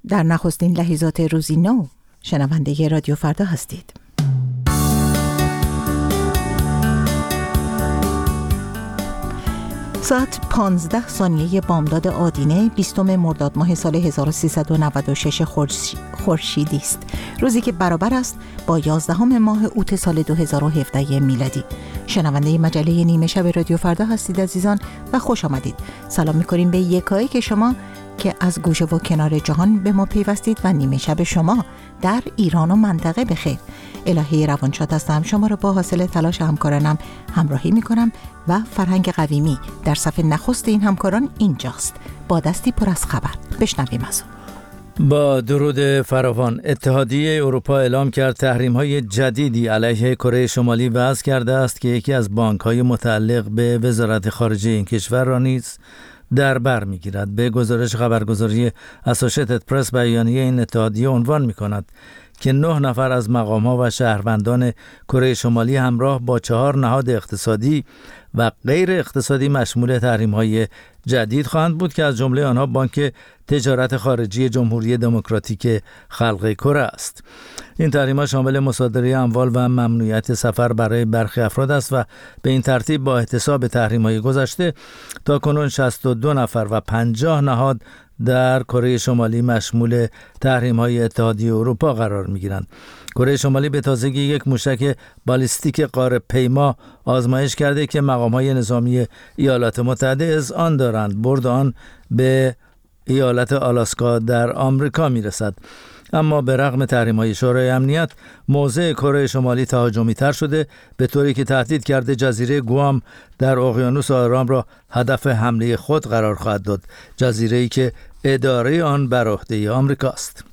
در نخستین لحظات روزی نو شنونده رادیو فردا هستید. ساعت 15 ثانیه بامداد آدینه 20 مرداد ماه سال 1396 خورشیدی است. روزی که برابر است با 11 ماه اوت سال 2017 میلادی. شنونده مجله نیمه شب رادیو فردا هستید عزیزان و خوش آمدید. سلام می‌کنیم به یکایی که شما که از گوشه و کنار جهان به ما پیوستید و نیمه شب شما در ایران و منطقه بخیر. الهی روانشاد هستم، شما را با حاصل تلاش همکارانم همراهی میکنم و فرهنگ قویمی در صف نخست این همکاران اینجاست با دستی پر از خبر. بشنویم از او. با درود فراوان، اتحادیه اروپا اعلام کرد تحریم‌های جدیدی علیه کره شمالی وضع کرده است که یکی از بانک‌های متعلق به وزارت خارجه این کشور را نیز در بر می‌گیرد. به گزارش خبرگزاری اسوشیتد پرس بیانیه این اتحادیه عنوان می‌کند که 9 نفر از مقام‌ها و شهروندان کره شمالی همراه با 4 نهاد اقتصادی و غیر اقتصادی مشمول تحریم‌های جدید خواهند بود که از جمله آنها بانک تجارت خارجی جمهوری دموکراتیک خلق کره است. این تحریم‌ها شامل مصادره اموال و ممنوعیت سفر برای برخی افراد است و به این ترتیب با احتساب تحریم‌های گذشته تاکنون 62 نفر و 50 نهاد در کره شمالی مشمول تحریم‌های اتحادیه اروپا قرار می‌گیرند. کره شمالی به تازگی یک موشک بالیستیک غارپیما آزمایش کرده که مقام‌های نظامی ایالات متحده اذعان دارند برد آن به ایالت آلاسکا در آمریکا میرسد. اما به رغم تحریم‌های شورای امنیت، موضع کره شمالی تهاجمی‌تر شده، به طوری که تهدید کرده جزیره گوام در اقیانوس آرام را هدف حمله خود قرار خواهد داد، جزیره‌ای که اداره آن بر عهده آمریکاست.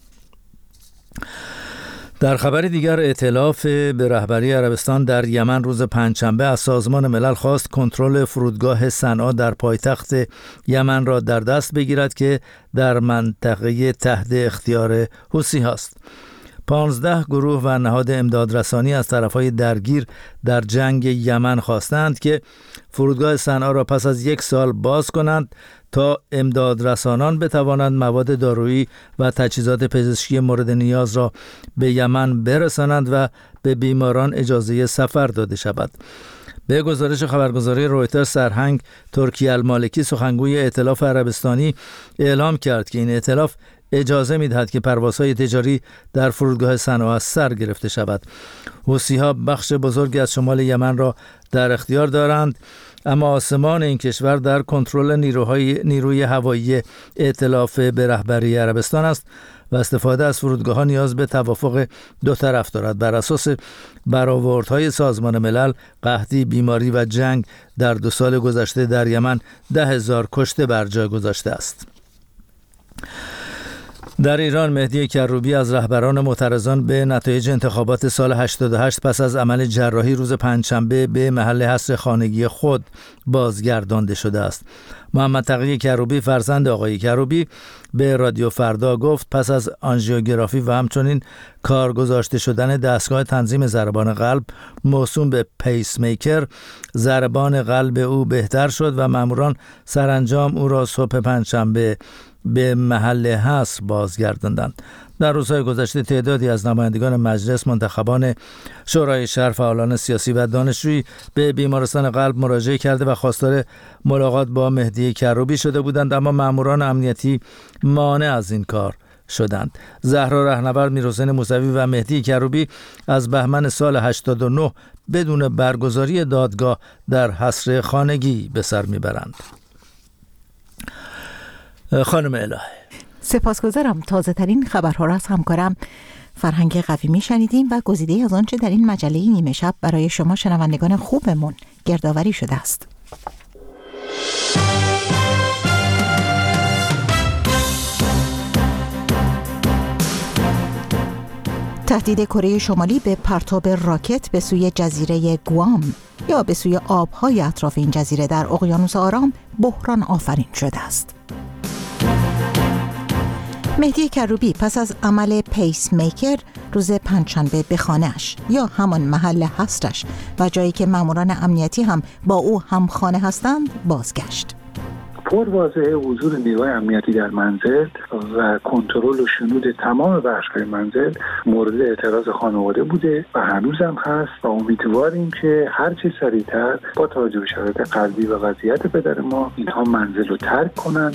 در خبر دیگر، ائتلاف به رهبری عربستان در یمن روز پنجشنبه از سازمان ملل خواست کنترل فرودگاه صنعا در پایتخت یمن را در دست بگیرد که در منطقه تحت اختیار حوثی است. 15 گروه و نهاد امدادرسانی از طرفهای درگیر در جنگ یمن خواستند که فرودگاه صنعا را پس از 1 سال باز کنند تا امدادرسانان بتوانند مواد دارویی و تجهیزات پزشکی مورد نیاز را به یمن برسانند و به بیماران اجازه سفر داده شود. به گزارش خبرگزاری رویترز، سرهنگ ترکی المالکی سخنگوی ائتلاف عربستانی اعلام کرد که این ائتلاف اجازه می‌دهد که پروازهای تجاری در فرودگاه صنعا از سر گرفته شود. حوثی‌ها بخش بزرگی از شمال یمن را در اختیار دارند، اما آسمان این کشور در کنترل نیروی هوایی ائتلاف به رهبری عربستان است و استفاده از فرودگاه‌ها نیاز به توافق دو طرف دارد. بر اساس برآوردهای سازمان ملل، قحطی، بیماری و جنگ در 2 سال گذشته در یمن 10,000 کشته بر جای گذاشته است. در ایران، مهدی کروبی از رهبران معترضان به نتایج انتخابات سال 88 پس از عمل جراحی روز پنجشنبه به محل حصر خانگی خود بازگردانده شده است. محمد تقی کروبی فرزند آقای کروبی به رادیو فردا گفت پس از آنژیوگرافی و همچنین کار گذاشته شدن دستگاه تنظیم ضربان قلب موسوم به پیس میکر، ضربان قلب او بهتر شد و ماموران سرانجام او را صبح پنجشنبه به محل حصر بازگرداندند. در روزهای گذشته تعدادی از نمایندگان مجلس، منتخبان شورای شهر، فعالان سیاسی و دانشجویی به بیمارستان قلب مراجعه کرده و خواستار ملاقات با مهدی کروبی شده بودند، اما ماموران امنیتی مانع از این کار شدند. زهرا رهنورد، میرحسین موسوی و مهدی کروبی از بهمن سال 89 بدون برگزاری دادگاه در حصر خانگی به سر میبرند. خانم الهه، سپاسگزارم. تازه ترین خبرها را از همکارم فرهنگ قویمی شنیدیم و گزیده از آنچه در این مجله نیمه شب برای شما شنوندگان خوبمون گردآوری شده است. تهدید کره شمالی به پرتاب راکت به سوی جزیره گوام یا به سوی آبهای اطراف این جزیره در اقیانوس آرام بحران آفرین شده است. مهدی کروبی پس از عمل پیس میکر روز پنجشنبه به خانه‌اش یا همان محل حصرش و جایی که ماموران امنیتی هم با او هم خانه هستند بازگشت. پرواضحه حضور نیروهای امنیتی در منزل و کنترل و شنود تمام بخش‌های منزل مورد اعتراض خانواده بوده و هنوزم هست و امیدواریم که هر چه سریعتر با توجه به شرایط قلبی و وضعیت پدر ما اینها منزل رو ترک کنند.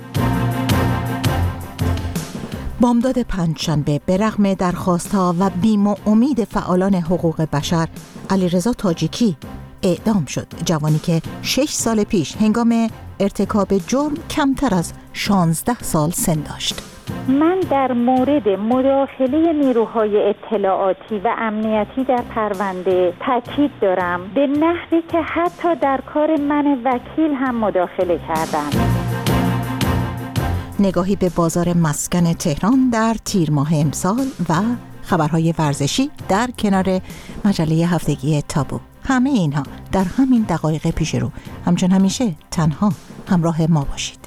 بامداد پنجشنبه به رغم درخواست‌ها و بیم و امید فعالان حقوق بشر، علیرضا تاجیکی اعدام شد. جوانی که 6 سال پیش هنگام ارتکاب جرم کمتر از 16 سال سن داشت. من در مورد مداخله نیروهای اطلاعاتی و امنیتی در پرونده تاکید دارم، به نحوی که حتی در کار من وکیل هم مداخله کردند. نگاهی به بازار مسکن تهران در تیر ماه امسال و خبرهای ورزشی در کنار مجله هفتگی تابو. همه اینها در همین دقایق پیش رو. همچون همیشه تنها همراه ما باشید.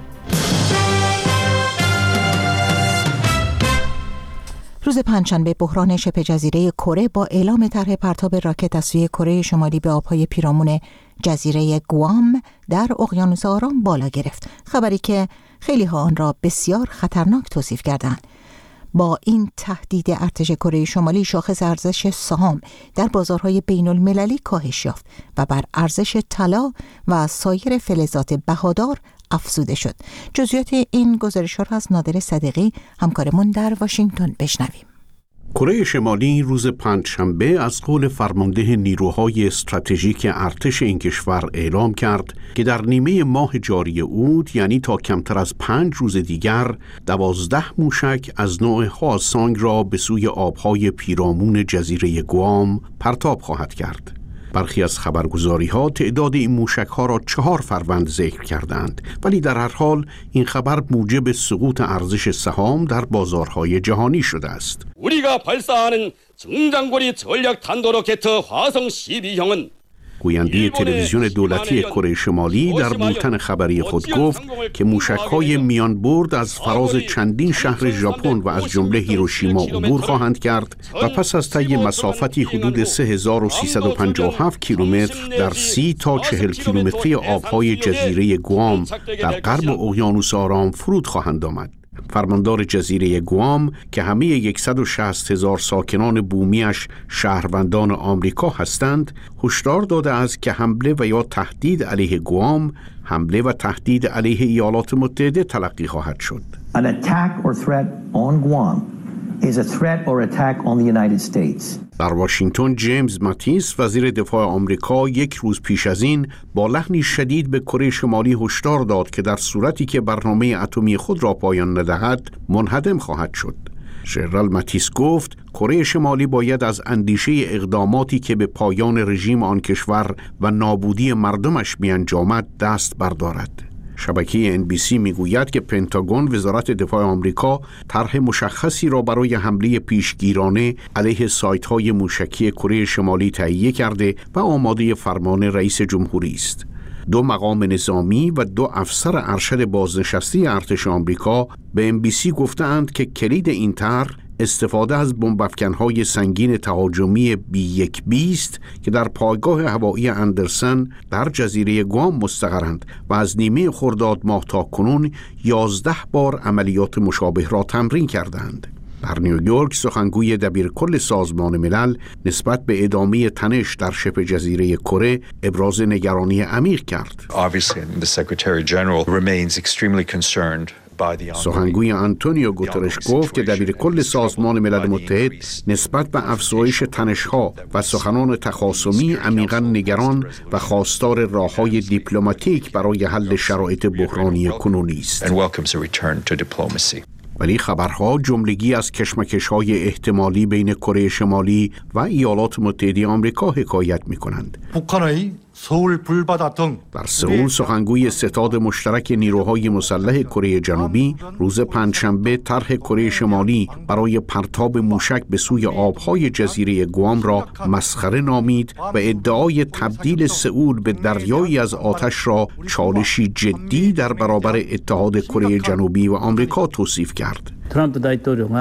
روز پنجشنبه بحران شبه جزیره کره با اعلام طرح پرتاب راکت از سوی کره شمالی به آبهای پیرامون جزیره گوام در اقیانوس آرام بالا گرفت. خبری که خیلی ها آن را بسیار خطرناک توصیف کردند. با این تهدید ارتش کره شمالی شاخص ارزش سهام در بازارهای بین المللی کاهش یافت و بر ارزش طلا و سایر فلزات بهادار افزوده شد. جزئیات این گزارش را از نادر صدیقی همکارمون در واشنگتن بشنویم. کره شمالی روز پنجشنبه از قول فرمانده نیروهای استراتژیک ارتش این کشور اعلام کرد که در نیمه ماه جاری اوت، یعنی تا کمتر از 5 روز دیگر، 12 موشک از نوع هواسانگ را به سوی آبهای پیرامون جزیره گوام پرتاب خواهد کرد. برخی از خبرگزاری‌ها تعداد این موشک‌ها را 4 فروند ذکر کردند، ولی در هر حال این خبر موجب سقوط ارزش سهام در بازارهای جهانی شده است. 우리가 발사하는 중장거리 전략 탄도로켓 화성 12형은 گوینده تلویزیون دولتی کره شمالی در بولتن خبری خود گفت که موشک‌های میان برد از فراز چندین شهر ژاپن و از جمله هیروشیما عبور خواهند کرد و پس از طی مسافتی حدود 3357 کیلومتر در 30 تا 40 کیلومتری آبهای جزیره گوام در غرب اقیانوس آرام فرود خواهند آمد. فرماندار جزیره گوام که همه 160,000 ساکنان بومیش شهروندان آمریکا هستند، هشدار داده است که حمله و یا تهدید علیه گوام، حمله و تهدید علیه ایالات متحده تلقی خواهد شد. An attack or threat on Guam is a threat or attack on the United States. در واشنگتن جیمز ماتیس وزیر دفاع آمریکا 1 روز پیش از این با لحنی شدید به کره شمالی هشدار داد که در صورتی که برنامه اتمی خود را پایان ندهد منهدم خواهد شد. ژنرال ماتیس گفت کره شمالی باید از اندیشه اقداماتی که به پایان رژیم آن کشور و نابودی مردمش می‌انجامد دست بردارد. شبکه NBC میگوید که پنتاگون وزارت دفاع آمریکا طرح مشخصی را برای حمله پیشگیرانه علیه سایت‌های موشکی کره شمالی تهیه کرده و آماده فرمان رئیس جمهوری است. 2 مقام نظامی و 2 افسر ارشد بازنشسته ارتش آمریکا به NBC گفتند که کلید این طرح استفاده از بمب‌افکن‌های سنگین تهاجمی B-1B است که در پایگاه هوایی اندرسن در جزیره گوام مستقرند و از نیمه خرداد ماه تا کنون 11 بار عملیات مشابه را تمرین کردند. در نیویورک سخنگوی دبیرکل سازمان ملل نسبت به ادامه تنش در شبه جزیره کره ابراز نگرانی عمیق کرد. سخنگوی آنتونیو گوترش گفت که دبیرکل سازمان ملل متحد نسبت به افزایش تنش‌ها و سخنان تخاصمی عمیقاً نگران و خواستار راه‌های دیپلماتیک برای حل شرایط بحرانی کنونی است. ولی خبرها جملگی از کشمکش‌های احتمالی بین کره شمالی و ایالات متحده آمریکا حکایت می‌کنند. در سئول سخنگوی ستاد مشترک نیروهای مسلح کره جنوبی روز پنجشنبه طرح کره شمالی برای پرتاب موشک به سوی آبهای جزیره گوام را مسخره نامید و ادعای تبدیل سئول به دریایی از آتش را چالشی جدی در برابر اتحاد کره جنوبی و آمریکا توصیف کرد.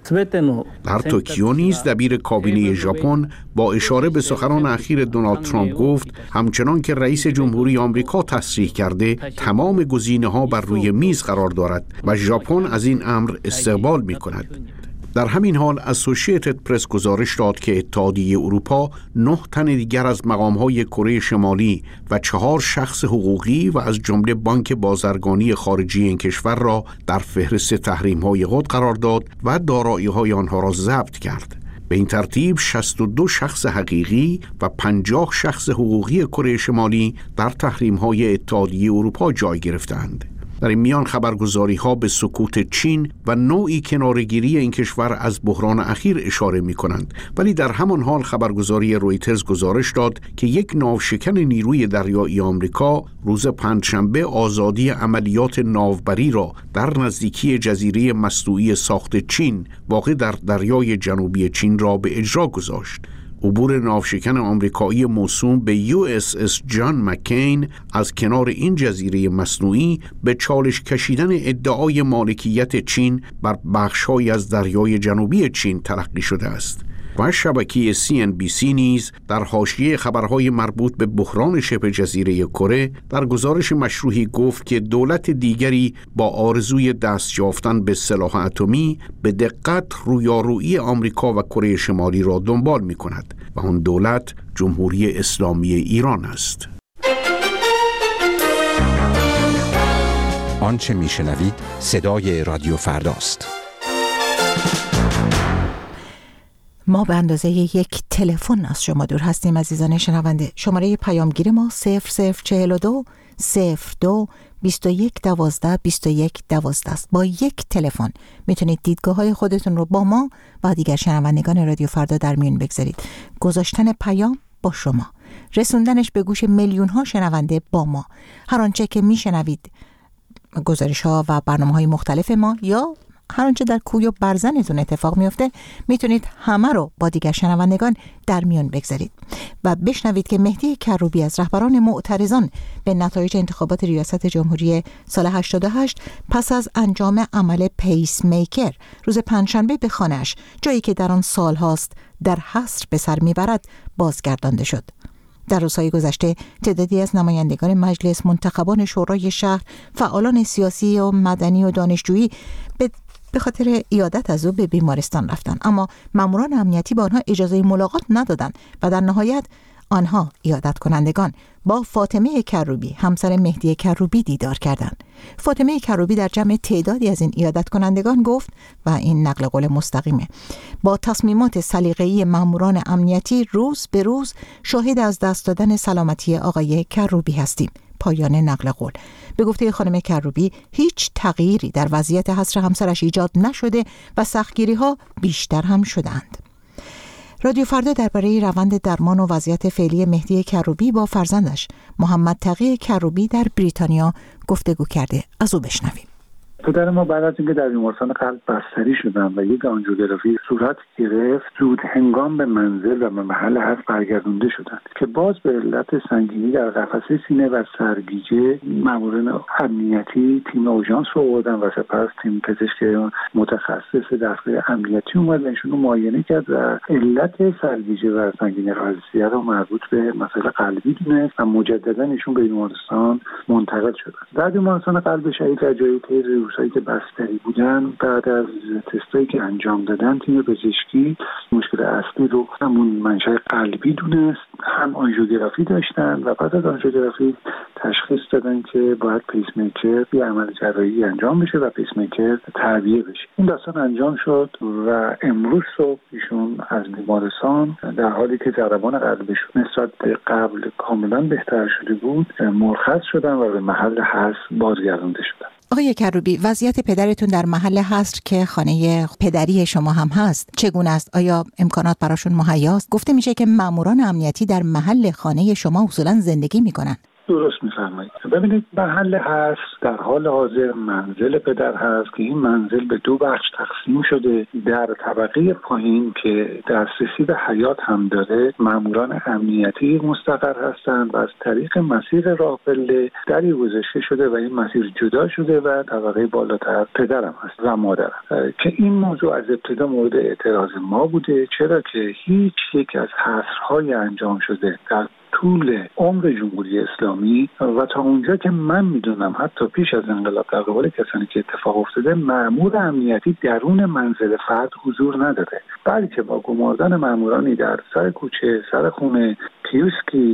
در توکیو نیز دبیر کابینه ژاپن با اشاره به سخنان اخیر دونالد ترامپ گفت همچنان که رئیس جمهوری آمریکا تصریح کرده تمام گزینه‌ها بر روی میز قرار دارد و ژاپن از این امر استقبال می‌کند. در همین حال اسوسییتد پرس گزارش داد که اتحادیه اروپا 9 تن دیگر از مقام‌های کره شمالی و 4 شخص حقوقی و از جمله بانک بازرگانی خارجی این کشور را در فهرست تحریم‌های خود قرار داد و دارایی‌های آنها را ضبط کرد. به این ترتیب 62 شخص حقیقی و 50 شخص حقوقی کره شمالی در تحریم‌های اتحادیه اروپا جای گرفتند. در این میان خبرگزاری‌ها به سکوت چین و نوعی کناره‌گیری این کشور از بحران اخیر اشاره می‌کنند، ولی در همان حال خبرگزاری رویترز گزارش داد که یک ناوشکن نیروی دریایی آمریکا روز پنجشنبه آزادی عملیات ناوبری را در نزدیکی جزیره مصنوعی ساخت چین واقع در دریای جنوبی چین را به اجرا گذاشت. عبور ناوشکن آمریکایی موسوم به USS جان مکین از کنار این جزیره مصنوعی به چالش کشیدن ادعای مالکیت چین بر بخش‌هایی از دریای جنوبی چین تلقی شده است. و شبکه CNBC نیز در حاشیه خبرهای مربوط به بحران شبه جزیره کره در گزارش مشروحی گفت که دولت دیگری با آرزوی دست یافتن به سلاح اتمی به دقت رویارویی آمریکا و کره شمالی را دنبال می‌کند و آن دولت جمهوری اسلامی ایران است. آنچه میشنوید صدای رادیو فرداست. ما به اندازه یک تلفن از شما دور هستیم عزیزان شنونده. شماره پیامگیر ما 0042 02 21 12 21 12 است. با یک تلفن میتونید دیدگاه‌های خودتون رو با ما و دیگر شنوندگان رادیو فردا در میون بگذارید. گذاشتن پیام با شما، رسوندنش به گوش میلیون‌ها شنونده با ما. هر آنچه که میشنوید، گزارش‌ها و برنامه‌های مختلف ما یا هر آنچه در کوی و برزنتون اتفاق میفته میتونید همه رو با دیگر شنوندگان در میون بگذارید و بشنوید که مهدی کروبی از رهبران معترضان به نتایج انتخابات ریاست جمهوری سال 88 پس از انجام عمل پیس میکر روز پنجشنبه به خانه‌اش، جایی که در آن سال هاست در حصر به سر میبرد، بازگردانده شد. در روزهای گذشته تعدادی از نمایندگان مجلس، منتخبان شورای شهر، فعالان سیاسی و مدنی و دانشجویی به خاطر عیادت از او به بیمارستان رفتن، اما ماموران امنیتی به آنها اجازه ملاقات ندادند و در نهایت آنها عیادت کنندگان با فاطمه کروبی، همسر مهدی کروبی، دیدار کردند. فاطمه کروبی در جمع تعدادی از این عیادت کنندگان گفت و این نقل قول مستقیمه: با تصمیمات سلیقه‌ای ماموران امنیتی روز به روز شاهد از دست دادن سلامتی آقای کروبی هستیم. پایان نقل قول. به گفته خانم کروبی هیچ تغییری در وضعیت حصر همسرش ایجاد نشده و سختگیری‌ها بیشتر هم شدند. رادیو فردا درباره روند درمان و وضعیت فعلی مهدی کروبی با فرزندش محمد تقی کروبی در بریتانیا گفتگو کرده. از او بشنویم. پدر ما بعد از اینکه در بیمارستان قلب بستری شدن و یک آنژیوگرافی صورت گرفت، زود هنگام به منزل و به محل حصر برگردونده شدند که باز به علت سنگینی در قفسه سینه و سرگیجه ماموران امنیتی تیم اورژانس رو آوردن و سپس تیم پزشک متخصص دستگاه امنیتی اومد و ایشون رو معاینه کرد و علت سرگیجه و سنگینی قفسه رو مربوط به مسئله قلبی دونست و مجددا ایشون به بیمارستان منتقل شدن. در بیمارستان قلب شهید رجایی روزایی که بستری بودن، بعد از تستایی که انجام دادن، تیم پزشکی مشکل اصلی رو همون منشأ قلبی دونست. هم آنژیوگرافی داشتن و بعد از آنژیوگرافی تشخیص دادن که باید پیس میکر یه عمل جراحی انجام بشه و پیس میکر تعبیه بشه. این داستان انجام شد و امروز صبح ایشون از بیمارستان در حالی که ضربان قلبشون نسبت به قبل کاملا بهتر شده بود مرخص شدن و به محل حصر بازگردانده شدن. آقای کروبی، وضعیت پدرتون در محل حصر که خانه پدری شما هم هست چگونه است؟ آیا امکانات براشون مهیاست؟ گفته میشه که ماموران امنیتی در محل خانه شما اصولا زندگی میکنن. درست میفرمایید. ببینید محل حصر در حال حاضر منزل پدر هست که این منزل به 2 بخش تقسیم شده. در طبقه پایین که دسترسی به حیاط هم داره ماموران امنیتی مستقر هستند و از طریق مسیر راه پله دری گذاشته شده و این مسیر جدا شده و طبقه بالاتر پدرم هست و مادرم که این موضوع از ابتدا مورد اعتراض ما بوده، چرا که هیچ یک از حصرهای انجام شده در طول عمر جمهوری اسلامی و تا اونجا که من میدونم حتی پیش از انقلاب در قبال کسانی که اتفاق افتاده مأمور امنیتی درون منزل فرد حضور نداره، بلکه با گماردن مأمورانی در سر کوچه، سر خونه، کیوسکی،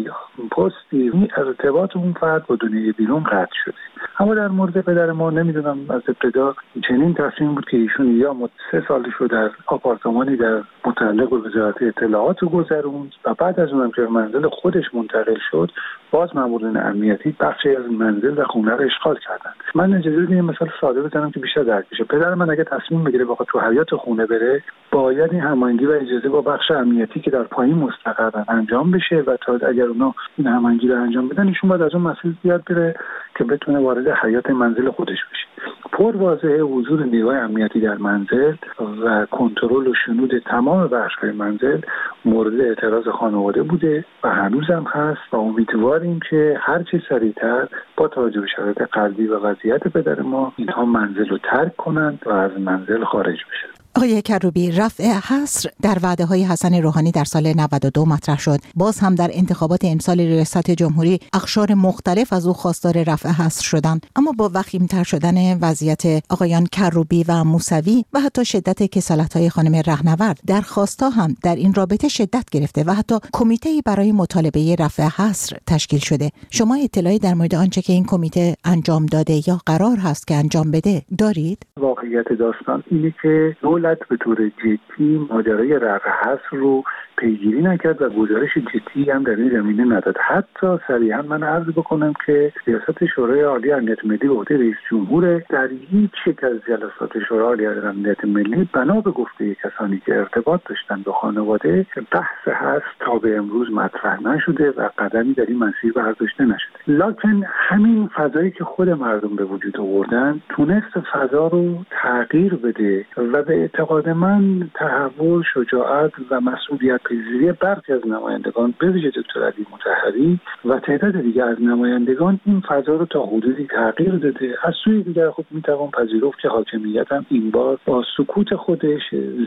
پستی ارتباط اون فرد با دنیای بیرون قطع شده. اما در مورد پدر ما نمیدونم از ابتدا چنین تصمیم بود که ایشون یا 3 سالش رو در آپارتمانی در متعلق به وزارت اطلاعات گذروند و بعد از اونم که منزل خودش منتقل شد باز مامورین امنیتی بخشی از منزل و خونه رو اشغال کردن. من اجازه بدید مثال ساده بزنم که بیشتر درک بشه. پدر من اگه تصمیم بگیره بخواد تو حیاط خونه بره باید این هماهنگی و اجازه با بخش امنیتی که در پایین مستقرن انجام بشه و تا اگر اونا این هماهنگی رو انجام بدن ایشون باید از اون مسیر بیاد بره که بتونه وارد حیاط منزل خودش بشه. پر واضحه حضور نیروهای امنیتی در منزل و کنترل و شنود تمام بخش‌های منزل مورد اعتراض خانواده بوده و هنوزم هست و امیدواریم که هر چه سریعتر با توجه به شرایط قلبی و وضعیت پدر ما اینها منزل رو ترک کنند و از منزل خارج بشن. آقای کروبی، رفع حصر در وعده‌های حسن روحانی در سال 92 مطرح شد. باز هم در انتخابات امسال ریاست جمهوری اقشار مختلف از او خواستار رفع حصر شدند، اما با وخیم‌تر شدن وضعیت آقایان کروبی و موسوی و حتی شدت کسالت‌های خانم رهنورد درخواست‌ها هم در این رابطه شدت گرفته و حتی کمیته‌ای برای مطالبه رفع حصر تشکیل شده. شما اطلاعی در مورد آنچه که این کمیته انجام داده یا قرار هست که انجام بده دارید؟ واقعیت داستان اینه که دولت به طور جدی ماجرای رفع حصر رو پیگیری نکرد و گزارش جدی هم در این زمینه نداد. حتی صریحا من عرض بکنم که ریاست شورای عالی امنیت ملی به عهده رئیس جمهور در هیچ یک از جلسات شورای عالی امنیت ملی بنا به گفته کسانی که ارتباط داشتن با خانواده بحث حصر تا به امروز مطرح نشده و قدمی در این مسیر برداشته نشده. لکن همین فضایی که خود مردم به وجود آوردن تونست فضا رو تغییر بده و به اعتقاد من تحول، شجاعت و مسئولیت پذیری برخی از نمایندگان به ویژه دکتر علی مطهری و تعداد دیگر از نمایندگان این فضا رو تا حدودی تغییر داده. از سوی دیگر خب میتوان پذیرفت که حاکمیت هم این بار با سکوت خودش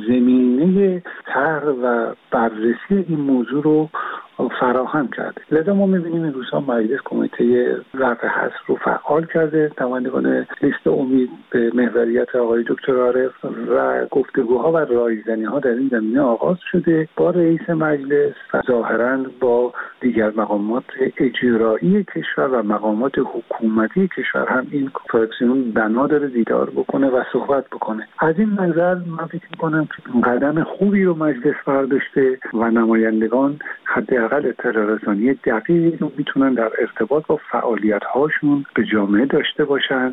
زمینه طرح و بررسی این موضوع رو فراهم کرده. لذا ما می‌بینیم این روزها مجلس کمیته رفع حصر رو فعال کرده. نمایندگان لیست امید به محوریت آقای دکتر عارف و گفتگوها و رایزنی‌ها در این زمینه آغاز شده با رئیس مجلس و ظاهراً با دیگر مقامات اجرایی کشور و مقامات حکومتی کشور هم این فراکسیون بنا داره دیدار بکنه و صحبت بکنه. از این نظر من فکر می‌کنم که قدم خوبی رو مجلس برداشته و نمایندگان حداقل اطلاع رسانی دقیقی رو میتونن در ارتباط با فعالیت‌هاشون به جامعه داشته باشند.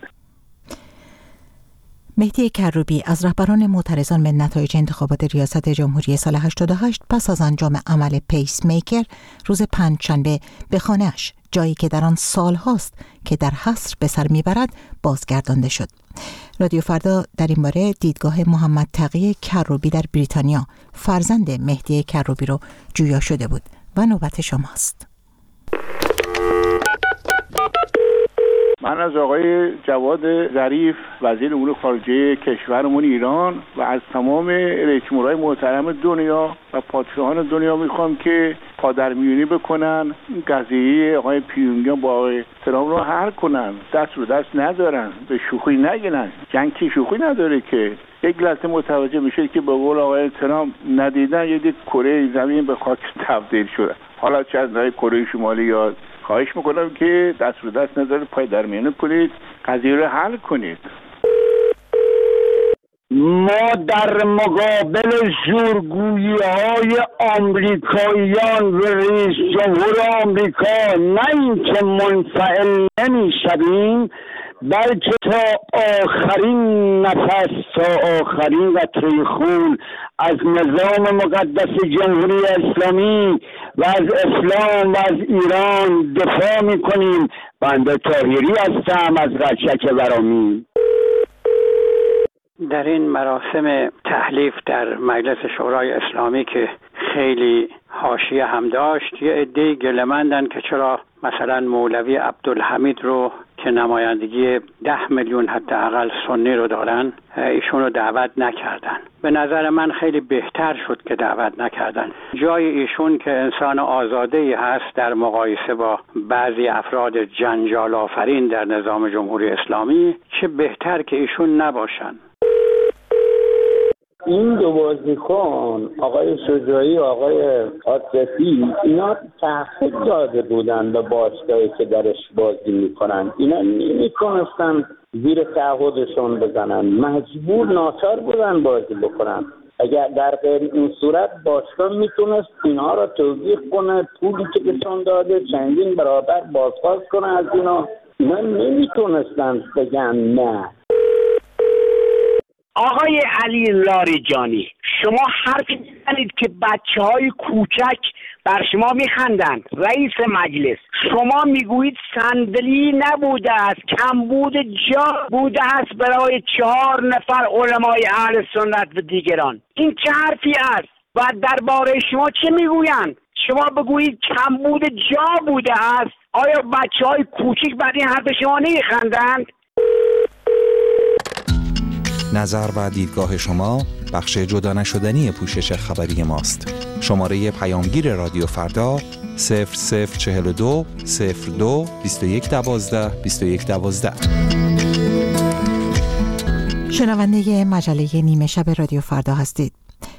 مهدی کروبی از رهبران معترضان به نتایج انتخابات ریاست جمهوری سال 88 پس از انجام عمل پیس میکر روز پنجشنبه به خانه‌اش، جایی که در آن سال هاست که در حصر به سر میبرد، بازگردانده شد. رادیو فردا در این باره دیدگاه محمد تقی کروبی در بریتانیا، فرزند مهدی کروبی رو جویا شده بود و نوبت شماست. من از آقای جواد ظریف وزیر امور خارجه کشورمون ایران و از تمام رئیس جمهورهای محترم دنیا و پادشاهان دنیا میخوام که پادرمیونی بکنن، قضیه آقای پیونگیان با آقای ترامپ رو حل کنن، دست رو دست ندارن، به شوخی نگیرن. جنگ که شوخی نداره که. یک لحظه متوجه میشه که به قول آقای ترامپ ندیدن یک کره زمین به خاک تبدیل شده. حالا چه از کره شمالی یا خواهش میکنم که دست رو دست نذارید، پای در میانه کنید، قضیه رو حل کنید. ما در مقابل زورگویی‌های آمریکاییان و رئیس جمهور آمریکا نه اینکه منفعل نمی‌شویم، بلکه تا آخرین نفس، تا آخرین قطره خون از نظام مقدس جمهوری اسلامی و از اسلام و از ایران دفاع میکنیم. بنده طاهری هستم از رشک ورامین. در این مراسم تحلیف در مجلس شورای اسلامی که خیلی حاشیه هم داشت، یه عده‌ای گله‌مندن که چرا مثلا مولوی عبدالحمید رو که نمایندگی 10 میلیون حداقل سنی رو دارن، ایشون رو دعوت نکردن. به نظر من خیلی بهتر شد که دعوت نکردن. جای ایشون که انسان آزاده‌ای هست در مقایسه با بعضی افراد جنجال آفرین در نظام جمهوری اسلامی، چه بهتر که ایشون نباشن. این دو بازیکن آقای شجاعی و آقای عاطفی اینا تحقیق داده بودن به باشگاهی که درش بازی میکنن. اینا نمیتونستن زیر تعهدشون بزنن، مجبور ناچار بودن بازی بکنن. اگر در غیر این صورت باشگاه میتونست اینا را توضیح کنه، پولی که بهشون داده چندین برابر بازخواست کنه از اینا نمیتونستن بگن نه. آقای علی لاریجانی، شما حرف میزنید که بچه‌های کوچک بر شما میخندند. رئیس مجلس، شما میگویید صندلی نبوده است، کمبود جا بوده است برای 4 نفر علمای اهل سنت و دیگران. این چه حرفی است؟ و درباره شما چه میگویند؟ شما بگویید کمبود جا بوده است. آیا بچه‌های کوچک بر این حرف شما نمیخندند؟ نظر و دیدگاه شما بخش جدا نشدنی پوشش خبری ماست. شماره پیامگیر رادیو فردا 0042 02 21 12 21 12. شنونده مجله نیمه شب رادیو فردا هستید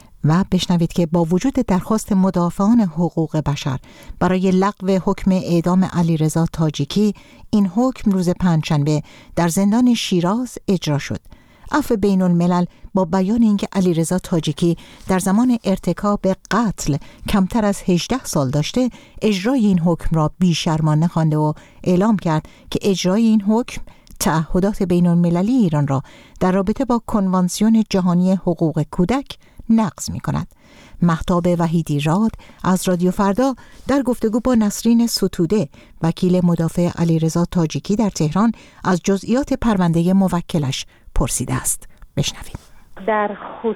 و بشنوید که با وجود درخواست مدافعان حقوق بشر برای لغو حکم اعدام علیرضا تاجیکی، این حکم روز پنجشنبه در زندان شیراز اجرا شد. عفو بین الملل با بیان اینکه علیرضا تاجیکی در زمان ارتکاب قتل کمتر از 18 سال داشته، اجرای این حکم را بیشرمانه خوانده و اعلام کرد که اجرای این حکم تعهدات بین المللی ایران را در رابطه با کنوانسیون جهانی حقوق کودک نقض می کند. مهتاب وحیدی راد از رادیو فردا در گفتگو با نسرین ستوده، وکیل مدافع علیرضا تاجیکی در تهران، از جزئیات پرونده موکلش پرسیده است. بشنوید. در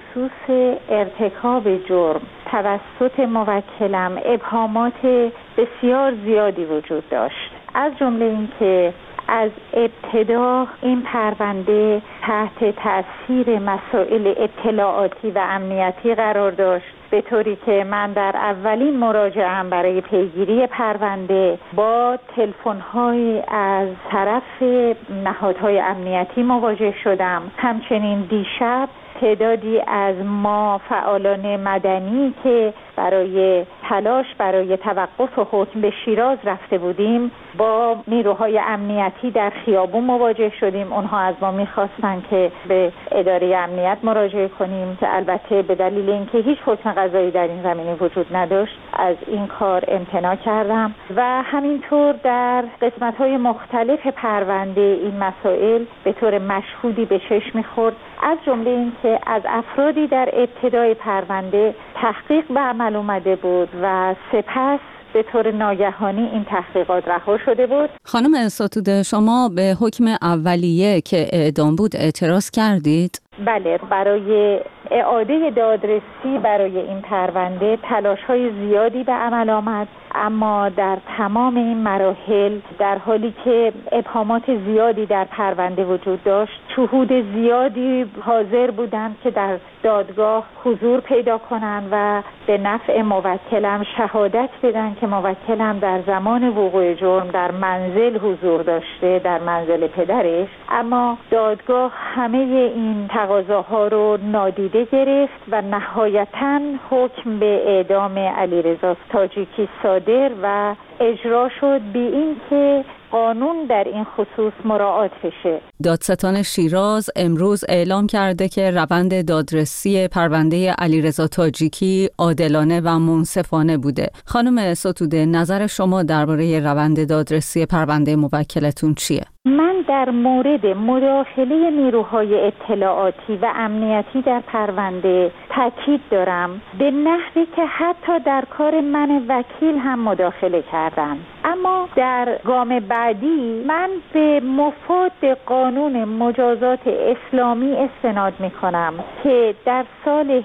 خصوص ارتکاب جرم توسط موکلم ابهامات بسیار زیادی وجود داشت، از جمله اینکه از ابتدا این پرونده تحت تأثیر مسائل اطلاعاتی و امنیتی قرار داشت، به طوری که من در اولین مراجعه‌ام برای پیگیری پرونده با تلفن‌های از طرف نهادهای امنیتی مواجه شدم. همچنین دیشب تعدادی از ما فعالان مدنی که برای تلاش برای توقف حکم به شیراز رفته بودیم با نیروهای امنیتی در خیابون مواجه شدیم. اونها از ما می‌خواستن که به اداره امنیت مراجعه کنیم که البته به دلیل اینکه هیچ حکم قضایی در این زمینه وجود نداشت از این کار امتناع کردم و همینطور در قسمت‌های مختلف پرونده این مسائل به طور مشهودی به چشم می‌خورد، از جمله اینکه از افرادی در ابتدای پرونده تحقیق به عمل اومده بود و سپس به طور ناگهانی این تحقیقات رها شده بود. خانم ستوده، شما به حکم اولیه که اعدام بود اعتراض کردید؟ بله، برای اعاده دادرسی برای این پرونده تلاش‌های زیادی به عمل آمد، اما در تمام این مراحل در حالی که ابهامات زیادی در پرونده وجود داشت، شهود زیادی حاضر بودند که در دادگاه حضور پیدا کنند و به نفع موکلم شهادت بدن که موکلم در زمان وقوع جرم در منزل حضور داشته، در منزل پدرش. اما دادگاه همه این تقاضاها رو نادیده گرفت و نهایتاً حکم به اعدام علیرضا تاجیکی صادر و اجرا شد بی این که قانون در این خصوص مراعات بشه. دادستان شیراز امروز اعلام کرده که روند دادرسی پرونده علیرضا تاجیکی عادلانه و منصفانه بوده. خانم ستوده، نظر شما درباره روند دادرسی پرونده موکلتون چیه؟ من در مورد مداخله نیروهای اطلاعاتی و امنیتی در پرونده تاکید دارم، به نحوی که حتی در کار من وکیل هم مداخله کردم. اما در گام بعدی من به مفاد قانون مجازات اسلامی استناد می کنم که در سال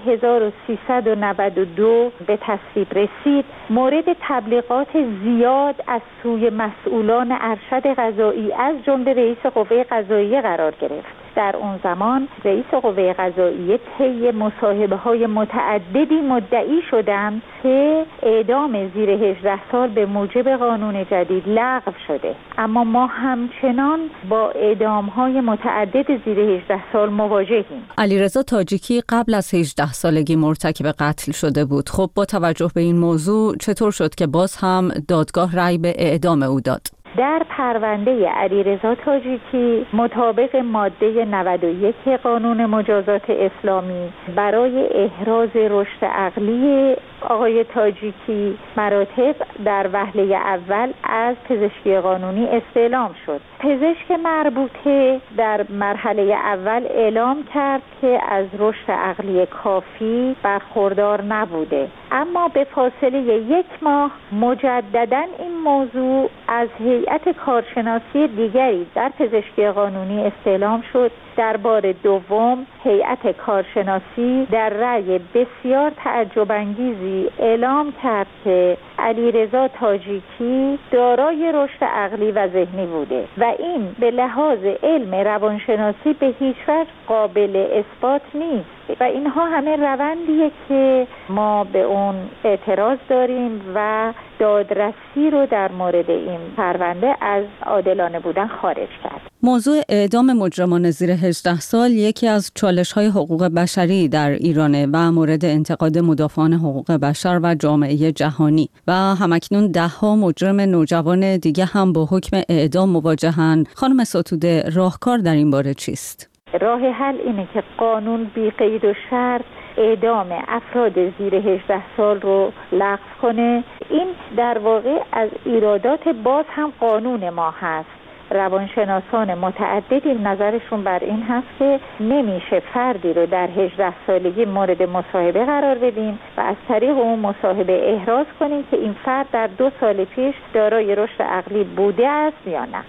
1392 به تصویب رسید، مورد تبلیغات زیاد از سوی مسئولان ارشد قضایی از جمله رئیس قوه قضاییه قرار گرفت. در اون زمان رئیس قوه قضاییه طی مصاحبه‌های متعددی مدعی شدند که اعدام زیر 18 سال به موجب قانون جدید لغو شده، اما ما همچنان با اعدام‌های متعدد زیر 18 سال مواجهیم. علیرضا تاجیکی قبل از 18 سالگی مرتکب قتل شده بود. خب با توجه به این موضوع چطور شد که باز هم دادگاه رأی به اعدام او داد؟ در پرونده علیرضا تاجیکی مطابق ماده 91 قانون مجازات اسلامی برای احراز رشد عقلی آقای تاجیکی مراتب در وهله اول از پزشکی قانونی استعلام شد. پزشک مربوطه در مرحله اول اعلام کرد که از رشد عقلی کافی برخوردار نبوده، اما به فاصله 1 ماه مجدداً این موضوع از هیئت کارشناسی دیگری در پزشکی قانونی استعلام شد. در بار دوم هیئت کارشناسی در رأی بسیار تعجب انگیزی اعلام کرد که علیرضا تاجیکی دارای رشد عقلی و ذهنی بوده و این به لحاظ علم روانشناسی به هیچ وجه قابل اثبات نیست و اینها همه روندیه که ما به اون اعتراض داریم و دادرسی رو در مورد این پرونده از عادلانه بودن خارج کرد. موضوع اعدام مجرمان زیر 18 سال یکی از چالش‌های حقوق بشری در ایرانه و مورد انتقاد مدافعان حقوق بشر و جامعه جهانی و همکنون 10 مجرم نوجوان دیگه هم با حکم اعدام مواجهند. خانم ستوده، راهکار در این باره چیست؟ راه حل اینه که قانون بی قید و شرط اعدام افراد زیر 18 سال رو لغو کنه. این در واقع از ایرادات باز هم قانون ما هست. روانشناسان متعددی نظرشون بر این هست که نمیشه فردی رو در 18 سالگی مورد مصاحبه قرار بدیم و از طریق اون مصاحبه احراز کنیم که این فرد در 2 سال پیش دارای رشد عقلی بوده است یا نه.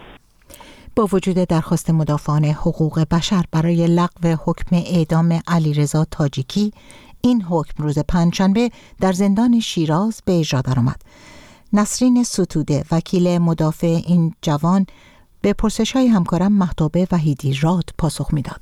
با وجود درخواست مدافعان حقوق بشر برای لغو حکم اعدام علیرضا تاجیکی، این حکم روز پنجشنبه در زندان شیراز به اجرا درآمد. نسرین ستوده، وکیل مدافع این جوان، به پرسش‌های همکارم مهتاب وحیدی راد پاسخ می‌داد.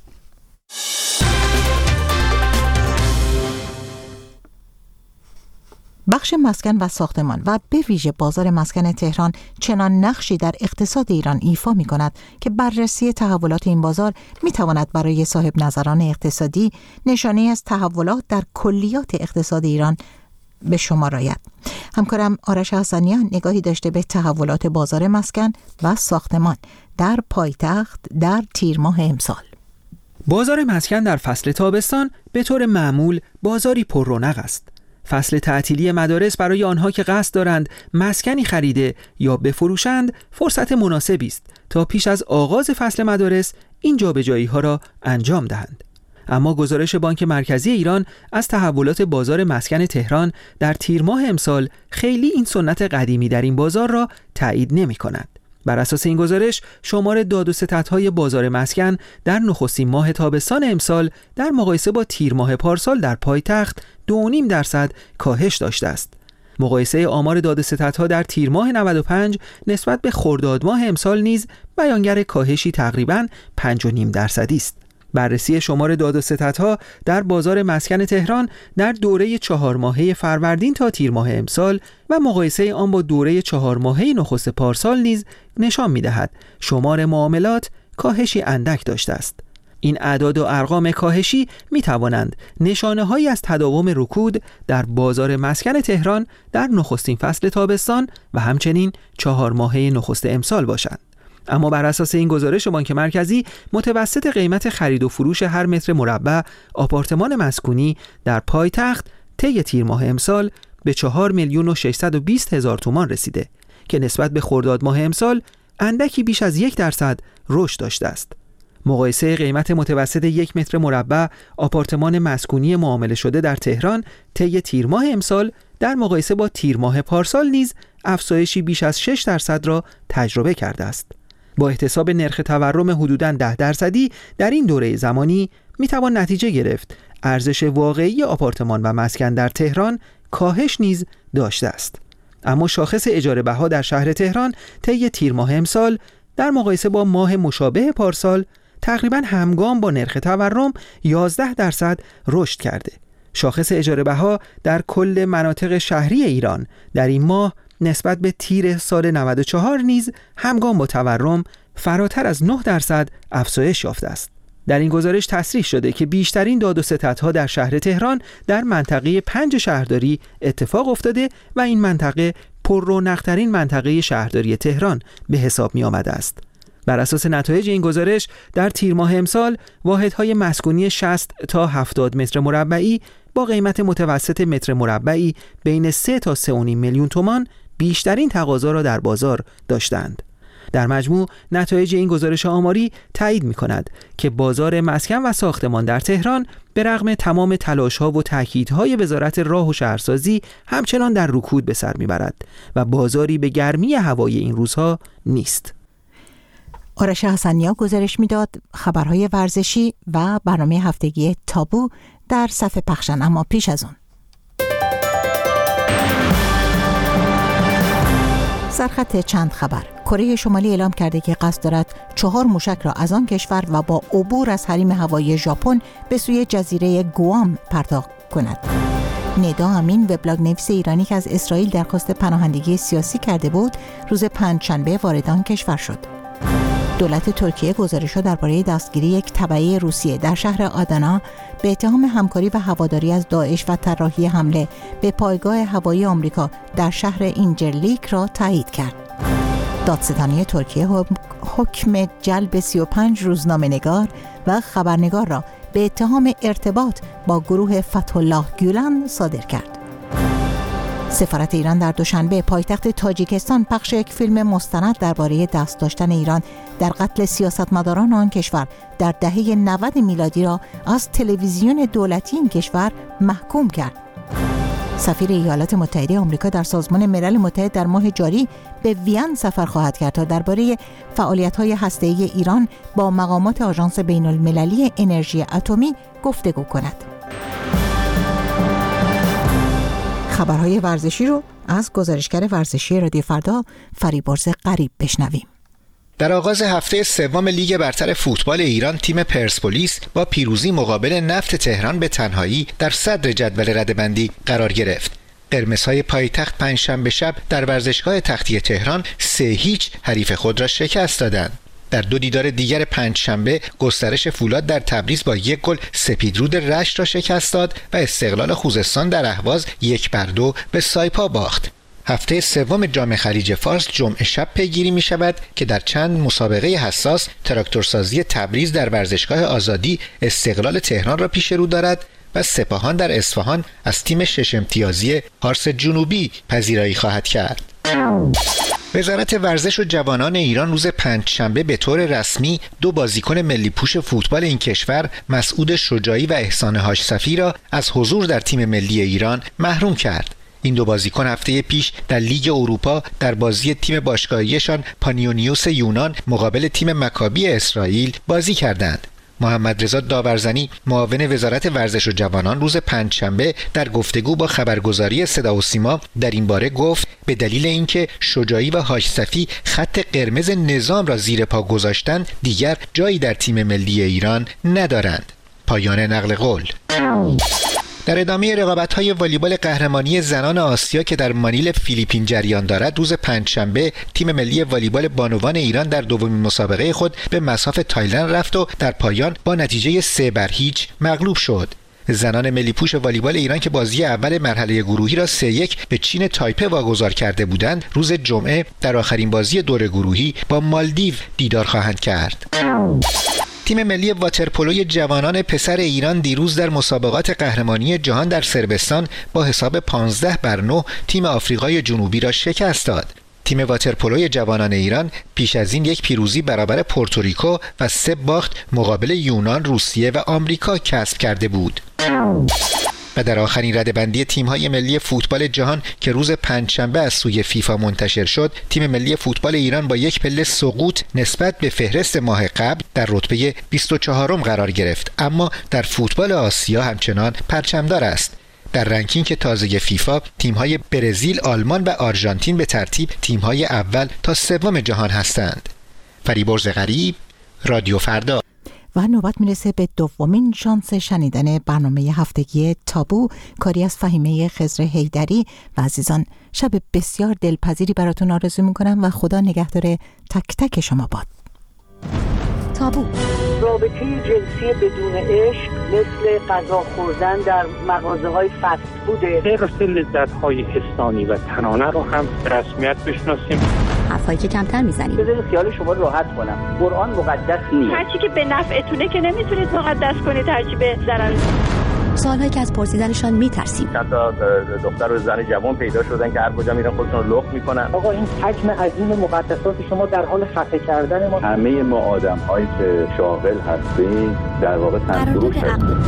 بخش مسکن و ساختمان و به ویژه بازار مسکن تهران چنان نقشی در اقتصاد ایران ایفا می‌کند که بررسی تحولات این بازار می‌تواند برای صاحب نظران اقتصادی نشانه‌ای از تحولات در کلیات اقتصاد ایران به شمار آید. همکارم آرش حسنیان نگاهی داشته به تحولات بازار مسکن و ساختمان در پایتخت در تیر ماه امسال. بازار مسکن در فصل تابستان به طور معمول بازاری پر رونق است. فصل تعطیلی مدارس برای آنها که قصد دارند مسکنی خریده یا بفروشند فرصت مناسبی است تا پیش از آغاز فصل مدارس این جابجایی‌ها را انجام دهند. اما گزارش بانک مرکزی ایران از تحولات بازار مسکن تهران در تیر ماه امسال خیلی این سنت قدیمی در این بازار را تایید نمی‌کند. بر اساس این گزارش شمار داد و ستدهای بازار مسکن در نخستین ماه تابستان امسال در مقایسه با تیر ماه پارسال در پایتخت 2.5% کاهش داشته است. مقایسه آمار داد و ستدها در تیر ماه 95 نسبت به خرداد ماه امسال نیز بیانگر کاهشی تقریباً 5.5% است. بررسی شمار داد و ستدها در بازار مسکن تهران در دوره 4 ماهه فروردین تا تیر ماه امسال و مقایسه آن با دوره 4 ماهه نخست پارسال نیز نشان می‌دهد شمار معاملات کاهشی اندک داشته است. این اعداد و ارقام کاهشی می توانند نشانه هایی از تداوم رکود در بازار مسکن تهران در نخستین فصل تابستان و همچنین 4 ماهه نخست امسال باشند. اما بر اساس این گزارش بانک مرکزی، متوسط قیمت خرید و فروش هر متر مربع آپارتمان مسکونی در پایتخت طی تیر ماه امسال به 4,620,000 تومان رسیده که نسبت به خرداد ماه امسال اندکی بیش از 1% رشد داشته است. مقایسه قیمت متوسط 1 متر مربع آپارتمان مسکونی معامله شده در تهران طی تیر ماه امسال در مقایسه با تیر ماه پارسال نیز افزایشی بیش از 6% را تجربه کرده است. با احتساب نرخ تورم حدوداً 10% در این دوره زمانی میتوان نتیجه گرفت ارزش واقعی آپارتمان و مسکن در تهران کاهش نیز داشته است. اما شاخص اجاره بها در شهر تهران طی تیر ماه امسال در مقایسه با ماه مشابه پارسال تقریباً همگام با نرخ تورم 11% رشد کرده. شاخص اجاره بها در کل مناطق شهری ایران در این ماه نسبت به تیر سال 94 نیز همگام با تورم فراتر از 9% افزایش یافته است. در این گزارش تصریح شده که بیشترین داد و ستدها در شهر تهران در منطقه 5 شهرداری اتفاق افتاده و این منطقه پررونق‌ترین منطقه شهرداری تهران به حساب می آمده است. بر اساس نتایج این گزارش در تیر ماه امسال واحدهای مسکونی 60 تا 70 متر مربعی با قیمت متوسط متر مربعی بین 3 تا 3.5 میلیون تومان بیشترین تقاضا را در بازار داشتند. در مجموع نتایج این گزارش آماری تایید می‌کند که بازار مسکن و ساختمان در تهران به رغم تمام تلاش‌ها و تأکیدهای وزارت راه و شهرسازی همچنان در رکود به سر می‌برد و بازاری به گرمی هوای این روزها نیست. آرش حسنیا گزارش میداد. خبرهای ورزشی و برنامه هفتگی تابو در صفحه پخشن، اما پیش از اون سرخط چند خبر. کره شمالی اعلام کرده که قصد دارد 4 موشک را از آن کشور و با عبور از حریم هوایی ژاپن به سوی جزیره گوام پرتاب کند. ندا امین، وبلاگ نویس ایرانی که از اسرائیل درخواست پناهندگی سیاسی کرده بود، روز پنجشنبه وارد آن کشور شد. دولت ترکیه گزارش درباره دستگیری یک تبعه روسیه در شهر آدانا به اتهام همکاری و هواداری از داعش و طراحی حمله به پایگاه هوایی آمریکا در شهر اینجرلیک را تایید کرد. دادستانی ترکیه حکم جلب 35 روزنامه‌نگار و خبرنگار را به اتهام ارتباط با گروه فتح الله گولن صادر کرد. سفارت ایران در دوشنبه پایتخت تاجیکستان پخش یک فیلم مستند درباره دست داشتن ایران در قتل سیاستمداران آن کشور در دهه 90 میلادی را از تلویزیون دولتی این کشور محکوم کرد. سفیر ایالات متحده آمریکا در سازمان ملل متحد در ماه جاری به وین سفر خواهد کرد تا درباره فعالیت‌های هسته‌ای ایران با مقامات آژانس بین‌المللی انرژی اتمی گفتگو کند. خبرهای ورزشی رو از گزارشگر ورزشی رادیو فردا فریبرز غریب بشنویم. در آغاز هفته سوم لیگ برتر فوتبال ایران تیم پرسپولیس با پیروزی مقابل نفت تهران به تنهایی در صدر جدول رده‌بندی قرار گرفت. قرمزهای پایتخت پنجشنبه شب در ورزشگاه تختی تهران 3-0 حریف خود را شکست دادند. در 2 دیدار دیگر پنجشنبه گسترش فولاد در تبریز با 1 گل سپیدرود رشت را شکست داد و استقلال خوزستان در اهواز 1-2 به سایپا باخت. هفته سوم جام خلیج فارس جمعه شب پیگیری می شود که در چند مسابقه حساس تراکتورسازی تبریز در ورزشگاه آزادی استقلال تهران را پیش رو دارد و سپاهان در اصفهان از تیم 6 امتیازی پارس جنوبی پذیرایی خواهد کرد. وزارت ورزش و جوانان ایران روز پنجشنبه به طور رسمی 2 بازیکن ملی پوش فوتبال این کشور، مسعود شجاعی و احسان هاشصفی را از حضور در تیم ملی ایران محروم کرد. این 2 بازیکن هفته پیش در لیگ اروپا در بازی تیم باشگاهیشان پانیونیوس یونان مقابل تیم مکابی اسرائیل بازی کردند. محمد رضا داورزنی معاون وزارت ورزش و جوانان روز پنجشنبه در گفتگو با خبرگزاری صدا و سیما در این باره گفت به دلیل اینکه شجاعی و هاشصفی خط قرمز نظام را زیر پا گذاشتند دیگر جایی در تیم ملی ایران ندارند. پایان نقل قول. در ادامه رقابت‌های والیبال قهرمانی زنان آسیا که در مانیل فیلیپین جریان دارد، روز پنجشنبه تیم ملی والیبال بانوان ایران در دومین مسابقه خود به مصاف تایلند رفت و در پایان با نتیجه 3-0 مغلوب شد. زنان ملی پوش والیبال ایران که بازی اول مرحله گروهی را 3-1 به چین تایپه واگذار کرده بودند، روز جمعه در آخرین بازی دور گروهی با مالدیو دیدار خواهند کرد. تیم ملی واترپولوی جوانان پسر ایران دیروز در مسابقات قهرمانی جهان در صربستان با حساب 15-9 تیم آفریقای جنوبی را شکست داد. تیم واترپولوی جوانان ایران پیش از این یک پیروزی برابر پورتوریکو و 3 باخت مقابل یونان، روسیه و آمریکا کسب کرده بود. و در آخرین رده‌بندی تیم‌های ملی فوتبال جهان که روز پنجشنبه از سوی فیفا منتشر شد، تیم ملی فوتبال ایران با یک پله سقوط نسبت به فهرست ماه قبل در رتبه 24م قرار گرفت، اما در فوتبال آسیا همچنان پرچمدار است. در رنکینگ تازه فیفا تیم‌های برزیل، آلمان و آرژانتین به ترتیب تیم‌های اول تا 3 جهان هستند. فریبرز غریب، رادیو فردا. و نوبت میرسه به دومین شانس شنیدن برنامه هفتگی تابو، کاری از فهیمه خضر حیدری. و عزیزان، شب بسیار دلپذیری براتون آرزو میکنم و خدا نگهدار تک تک شما باد. تابو. رابطه جنسی بدون عشق مثل غذا خوردن در مغازه‌های فست فوده. حفظ لذت‌های انسانی و تنانه رو هم رسمیت بشناسیم. حرفایی که کمتر میزنیم. بذارید خیال شما راحت کنم. قرآن مقدس نیست. هرچی که به نفعتونه که نمیتونید مقدس کنید، هرچی به ضرر. سوالهایی که از پرسیدنشان میترسیم. چند تا دختر و زن جوان پیدا شدن که هر کجا میرن خودشون رو لخت میکنن. آقا این حجم عظیم مقدسات شما در حال خفه کردن ما. همه ما آدم‌هایی که شاغل هستیم در واقع تنفروش هستیم.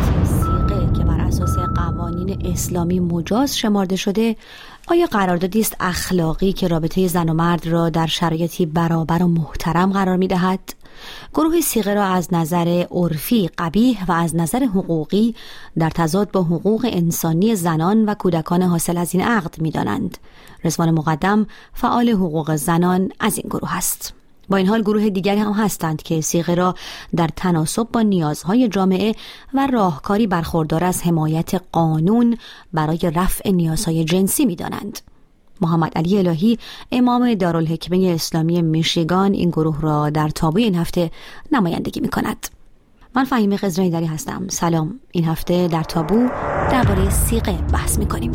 سیغه که بر اساس قوانین اسلامی مجاز شمرده شده، آیا قراردادی است اخلاقی که رابطه زن و مرد را در شرایطی برابر و محترم قرار می‌دهد؟ گروه صیغه را از نظر عرفی قبیح و از نظر حقوقی در تضاد با حقوق انسانی زنان و کودکان حاصل از این عقد می‌دانند. رضوان مقدم، فعال حقوق زنان، از این گروه است. با این حال گروه دیگری هم هستند که صیغه را در تناسب با نیازهای جامعه و راهکاری برخوردار از حمایت قانون برای رفع نیازهای جنسی می‌دانند. محمد علی الهی، امام دارالحکمه اسلامی میشیگان، این گروه را در تابوی این هفته نمایندگی می‌کند. من فهیمه خضر حیدری هستم. سلام. این هفته در تابو درباره صیغه بحث می‌کنیم.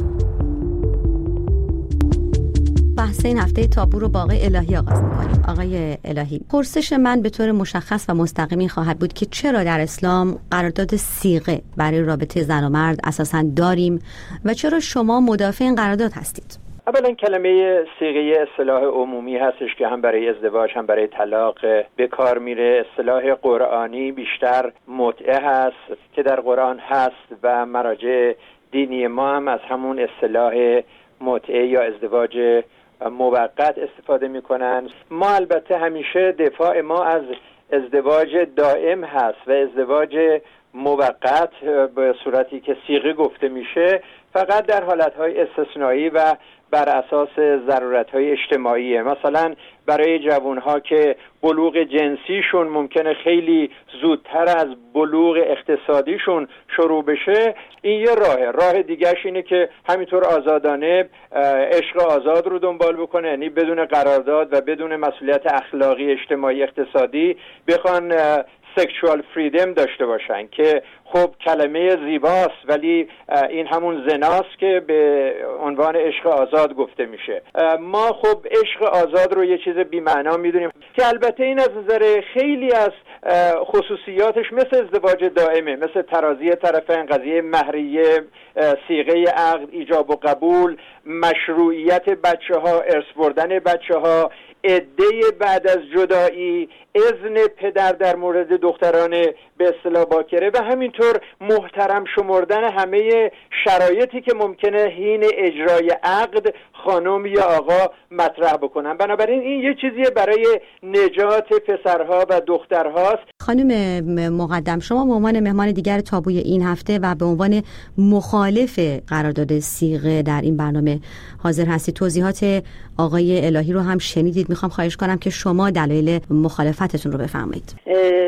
بحث این هفته تابو رو با آقای الهی آغاز می‌کنیم. آقای الهی، پرسش من به طور مشخص و مستقیم خواهد بود که چرا در اسلام قرارداد صیغه برای رابطه زن و مرد اساساً داریم و چرا شما مدافع این قرارداد هستید؟ اولا کلمه صیغه اصطلاح عمومی هستش که هم برای ازدواج هم برای طلاق به کار میره. اصطلاح قرآنی بیشتر متعه هست که در قرآن هست و مراجع دینی ما هم از همون اصطلاح متعه یا ازدواج موقت استفاده میکنن. ما البته همیشه دفاع ما از ازدواج دائم هست و ازدواج موقت به صورتی که صیغه گفته میشه فقط در حالتهای استثنایی و بر اساس ضرورت‌های اجتماعیه. مثلا برای جوانها که بلوغ جنسیشون ممکنه خیلی زودتر از بلوغ اقتصادیشون شروع بشه، این یه راه دیگهش اینه که همینطور آزادانه عشق آزاد رو دنبال بکنه، یعنی بدون قرارداد و بدون مسئولیت اخلاقی، اجتماعی، اقتصادی بخوان سکشوال فریدم داشته باشن که خب کلمه زیباست ولی این همون زناست که به عنوان عشق آزاد گفته میشه. ما خب عشق آزاد رو یه چیز بی‌معنا میدونیم که البته این از نظر خیلی از خصوصیاتش مثل ازدواج دائمه، مثل ترازی طرفین، قضیه مهریه، صیغه عقد، ایجاب و قبول، مشروعیت بچه‌ها، ارث بردن بچه‌ها، عده بعد از جدایی، اذن پدر در مورد دختران به اصطلاح باکره و همینطور محترم شمردن همه شرایطی که ممکنه حین اجرای عقد خانم یا آقا مطرح بکنن. بنابراین این یه چیزیه برای نجات پسرها و دخترهاست. خانم مقدم، شما به عنوان مهمان دیگر تابوی این هفته و به عنوان مخالف قرارداد صیغه در این برنامه حاضر هستید. توضیحات آقای الهی رو هم شنیدید. میخوام خواهش کنم که شما دلایل مخالفتتون رو بفرمایید.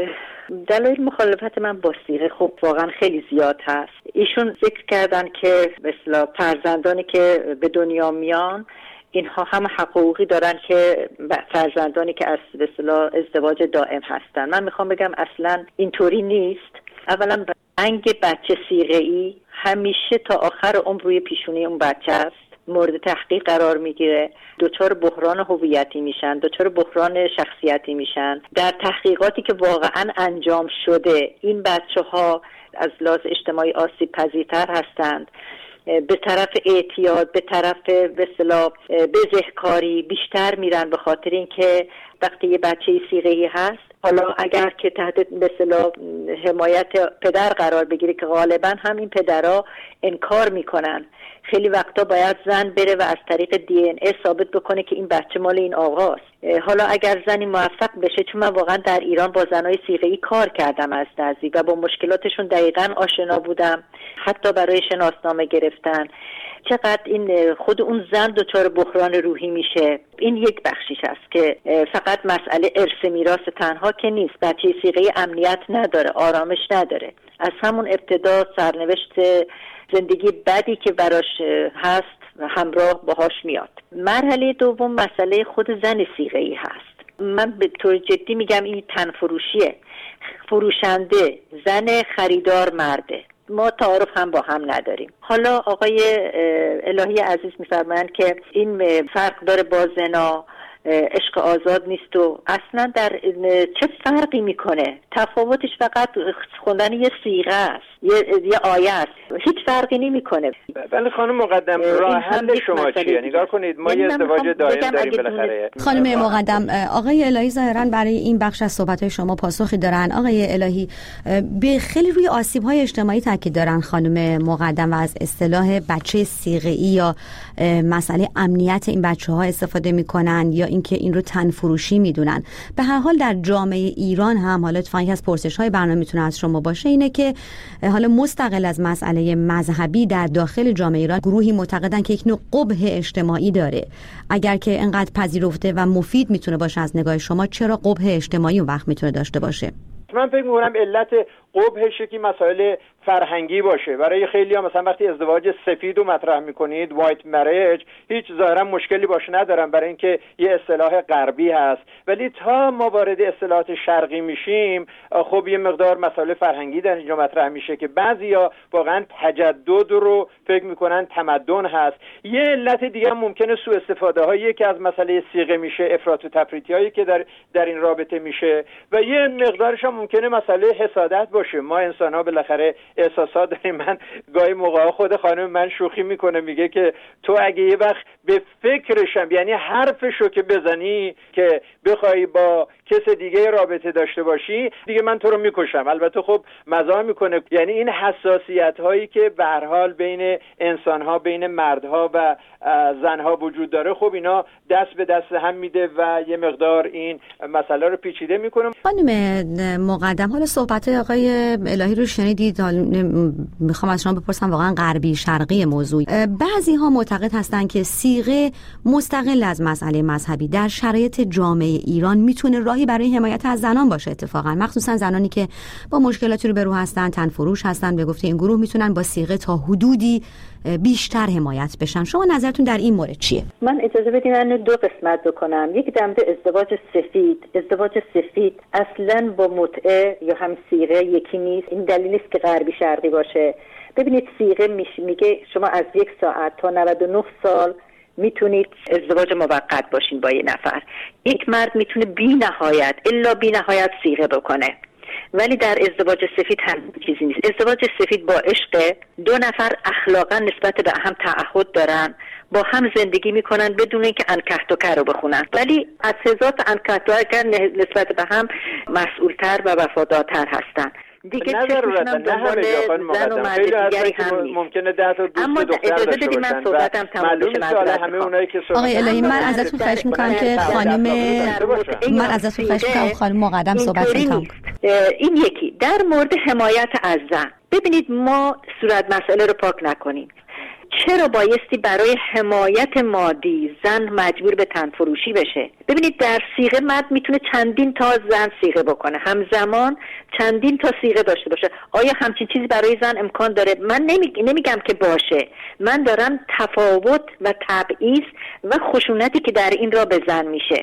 دلایل مخالفت من با صیغه خب واقعا خیلی زیاد هست. ایشون ذکر کردن که به اصطلاح فرزندانی که به دنیا میان اینها هم حقوقی دارن که فرزندانی که از به اصطلاح ازدواج دائم هستن. من میخوام بگم اصلا اینطوری نیست. اولا رنگ بچه صیغه‌ای همیشه تا آخر عمر روی پیشونی اون بچه است، مورد تحقیق قرار میگیره، دچار بحران هویتی میشن، دچار بحران شخصیتی میشن. در تحقیقاتی که واقعا انجام شده این بچه‌ها از لحاظ اجتماعی آسیب پذیرتر هستند، به طرف اعتیاد، به طرف به اصطلاح بزهکاری بیشتر میرن، به خاطر اینکه وقتی یه بچه صیغه‌ای هست، حالا اگر که تحت به اصطلاح حمایت پدر قرار بگیره که غالبا هم این پدرها انکار میکنن، خیلی وقتا باید زن بره و از طریق DNA ثابت بکنه که این بچه مال این آقاست. حالا اگر زنی موفق بشه، چون من واقعا در ایران با زنای صیغه‌ای کار کردم از نزدیک و با مشکلاتشون دقیقاً آشنا بودم، حتی برای شناسنامه گرفتن، چقدر این خود اون زن دچار بحران روحی میشه. این یک بخشیش است که فقط مسئله ارث میراث تنها که نیست. بچه صیغه‌ای امنیت نداره، آرامش نداره، از همون ابتدا سرنوشت زندگی بدی که براش هست همراه باهاش میاد. مرحله دوم مسئله خود زن صیغه‌ای هست. من به طور جدی میگم این تنفروشیه. فروشنده زن، خریدار مرده. ما تعارف هم با هم نداریم. حالا آقای الهی عزیز میفرمایند که این فرق داره با زنا، عشق آزاد نیست و اصلا در چه فرقی میکنه؟ تفاوتش فقط خوندن یه صیغه است، یه آیه است، هیچ فرقی نمیکنه. ولی خانم مقدم راه حل شما چیه؟ نگاه کنید ما یه ازدواج دائم داریم بالاخره. خانم مقدم، آقای الهی ظاهرا برای این بخش از صحبت‌های شما پاسخی دارن. آقای الهی به خیلی روی آسیب‌های اجتماعی تاکید دارن خانم مقدم و از اصطلاح بچه صیغه‌ای یا مسئله امنیت این بچه‌ها استفاده میکنن یا اینکه این رو تنفروشی میدونن. به هر حال در جامعه ایران هم، حالا اتفاقا یکی از پرسش‌های برنامه میتونه از شما باشه، اینه که حالا مستقل از مسئله مذهبی در داخل جامعه ایران گروهی معتقدن که یک نوع قبح اجتماعی داره. اگر که اینقدر پذیرفته و مفید میتونه باشه از نگاه شما، چرا قبح اجتماعی اون وقت میتونه داشته باشه؟ من فکر می‌کنم علت قبحش که مسائل فرهنگی باشه. برای خیلی‌ها مثلا وقتی ازدواج سفید رو مطرح می‌کنید، وایت مریج، هیچ ظاهرا مشکلی باش ندارم برای اینکه یه اصطلاح غربی هست، ولی تا ما وارد اصطلاحات شرقی میشیم خب یه مقدار مسائل فرهنگی در اینجا مطرح میشه که بعضیا واقعا تجدد رو فکر می‌کنن تمدن هست. یه علت دیگه ممکنه سوء استفاده هایی که از مسئله صیغه میشه، افراط و تفریطی که در این رابطه میشه، و یه مقدارش هم ممکنه مسئله حسادت باشه. ما انسان‌ها بالاخره احساسات داریم. من گاهی موقع خود خانم من شوخی میکنه، میگه که تو اگه یه وقت به فکرشم، یعنی حرفشو که بزنی که بخوای با کس دیگه رابطه داشته باشی، دیگه من تو رو میکشم. البته خب مزاح میکنه. یعنی این حساسیت هایی که به هر حال بین انسان ها، بین مردها و زنها وجود داره، خب اینا دست به دست هم میده و یه مقدار این مسئله رو پیچیده میکنه. خانم مقدم، حالا صحبت آقای الهی رو شنیدید، میخوام از شما بپرسم واقعا غربی شرقی موضوع. بعضی ها معتقد هستن که صیغه مستقل از مسئله مذهبی در شرایط جامعه ایران میتونه راهی برای حمایت از زنان باشه. اتفاقا مخصوصا زنانی که با مشکلاتی رو به رو هستن، تنفروش هستن، به گفته این گروه میتونن با صیغه تا حدودی بیشتر حمایت بشن. شما نظرتون در این مورد چیه؟ من اجازه بدید من دو قسمت بکنم. یک در مورد ازدواج سفید. ازدواج سفید اصلا با متعه یا هم صیغه یکی نیست. این دلیل نیست که غربی شرقی باشه. ببینید صیغه میگه شما از 1 ساعت تا 99 سال میتونید ازدواج موقت باشین با یه نفر. یک مرد میتونه بی نهایت الا بی نهایت صیغه بکنه، ولی در ازدواج سفید هم چیزی نیست. ازدواج سفید با عشق، 2 نفر اخلاقا نسبت به هم تعهد دارن، با هم زندگی میکنن بدون اینکه انکحتوکر رو بخونن، ولی از هزار تا انکحتوکر نسبت به هم مسئولتر و وفادارتر هستن. دیگه نه ضرورتا، نه همه جاهای مقدم خیلی هستن که ممکنه 10 تا دوست دختر داشته باشن. من صحبتم تمام بشه. همه اونایی که آقای الهی، من ازتون خواهش میکنم که خانم مقدم صحبتتون تمام. این یکی در مورد حمایت از زن. ببینید ما صورت مسئله رو پاک نکنیم. چرا بایستی برای حمایت مادی زن مجبور به تنفروشی بشه؟ ببینید در صیغه مرد میتونه چندین تا زن صیغه بکنه، همزمان چندین تا صیغه داشته باشه. آیا همچین چیزی برای زن امکان داره؟ من نمیگم که باشه، من دارم تفاوت و تبعیض و خشونتی که در این را به زن میشه.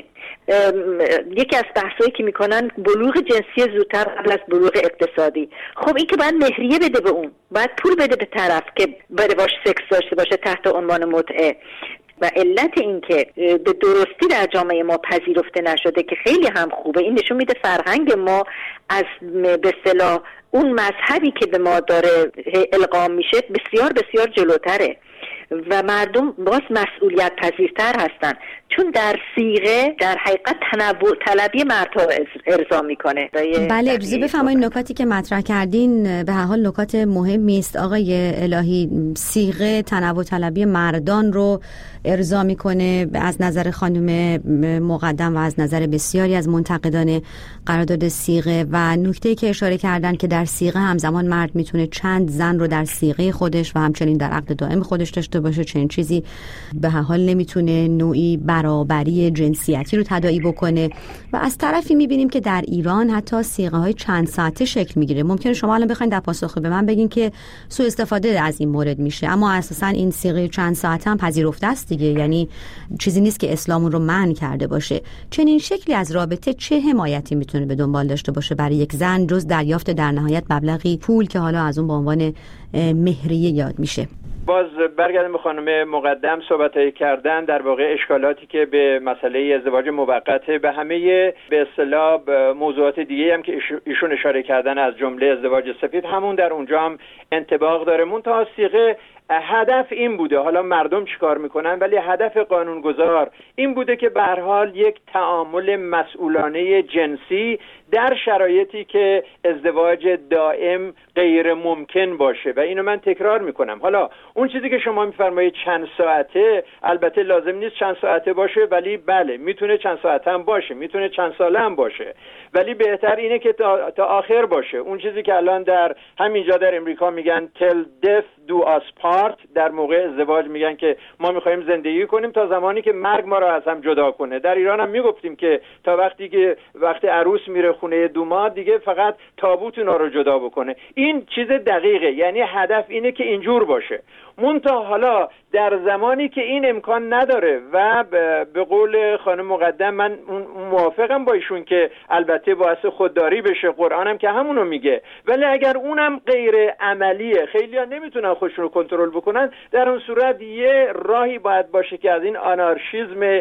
یکی از بحثایی که میکنن بلوغ جنسی زودتر قبل از بلوغ اقتصادی. خب این که باید مهریه بده به اون، باید پول بده به طرف که بره باش سکس داشته باشه تحت عنوان متعه. و علت این که به درستی در جامعه ما پذیرفته نشده که خیلی هم خوبه، این نشون میده فرهنگ ما از به اصطلاح اون مذهبی که به ما داره القا میشه بسیار بسیار جلوتره و مردم باز مسئولیت پذیرتر هستن، چون در صیغه در حقیقت تنوع طلبی مردها ارضا میکنه. بله، اجازه بفرمایید نکاتی که مطرح کردین به هر حال نکات مهمی است آقای الهی. صیغه تنوع طلبی مردان رو ارضا میکنه از نظر خانم مقدم و از نظر بسیاری از منتقدان قرارداد صیغه، و نکته‌ای که اشاره کردن که در صیغه همزمان مرد میتونه چند زن رو در صیغه خودش و همچنین در عقد دائم خودش داشته باشه، چنین چیزی به هر حال نمیتونه نوعی برابری جنسیتی رو تداعی بکنه. و از طرفی میبینیم که در ایران حتی صیغه های چند ساعته شکل میگیره. ممکنه شما الان بخواید در پاسخ به من بگین که سوء استفاده از این مورد میشه، اما اساسا این صیغه چند ساعته هم پذیرفته است دیگه، یعنی چیزی نیست که اسلام رو منع کرده باشه. چنین شکلی از رابطه چه حمایتی میتونه به دنبال داشته باشه برای یک زن جز دریافت در نهایت مبلغی پول که حالا از اون به عنوان مهریه یاد میشه؟ باز برگردم به خانم مقدم صحبتایی کردن در واقع اشکالاتی که به مسئله ازدواج موقت، به همه به اصطلاح موضوعات دیگه هم که ایشون اشاره کردن از جمله ازدواج سفید، همون در اونجا هم انطباق داره. منتها صیغه هدف این بوده، حالا مردم چیکار میکنن، ولی هدف قانونگذار این بوده که به هر حال یک تعامل مسئولانه جنسی در شرایطی که ازدواج دائم غیر ممکن باشه. و اینو من تکرار میکنم، حالا اون چیزی که شما میفرمایید چند ساعته، البته لازم نیست چند ساعته باشه، ولی بله میتونه چند ساعته هم باشه، میتونه چند ساله هم باشه، ولی بهتر اینه که تا آخر باشه. اون چیزی که الان در همینجا در امریکا میگن till death do us part، در موقع ازدواج میگن که ما میخوایم زندگی کنیم تا زمانی که مرگ ما را از هم جدا کنه. در ایران هم میگفتیم که تا وقتی عروس میره خونه دوما دیگه فقط تابوت اونا رو جدا بکنه. این چیز دقیقه، یعنی هدف اینه که اینجور باشه. منتها حالا در زمانی که این امکان نداره و به قول خانم مقدم من موافقم با ایشون که البته باعث خودداری بشه، قرآن هم که همونو میگه، ولی اگر اونم غیر عملیه، خیلی‌ها نمیتونن خودشون رو کنترل بکنن، در اون صورت یه راهی باید باشه که از این آنارشیسم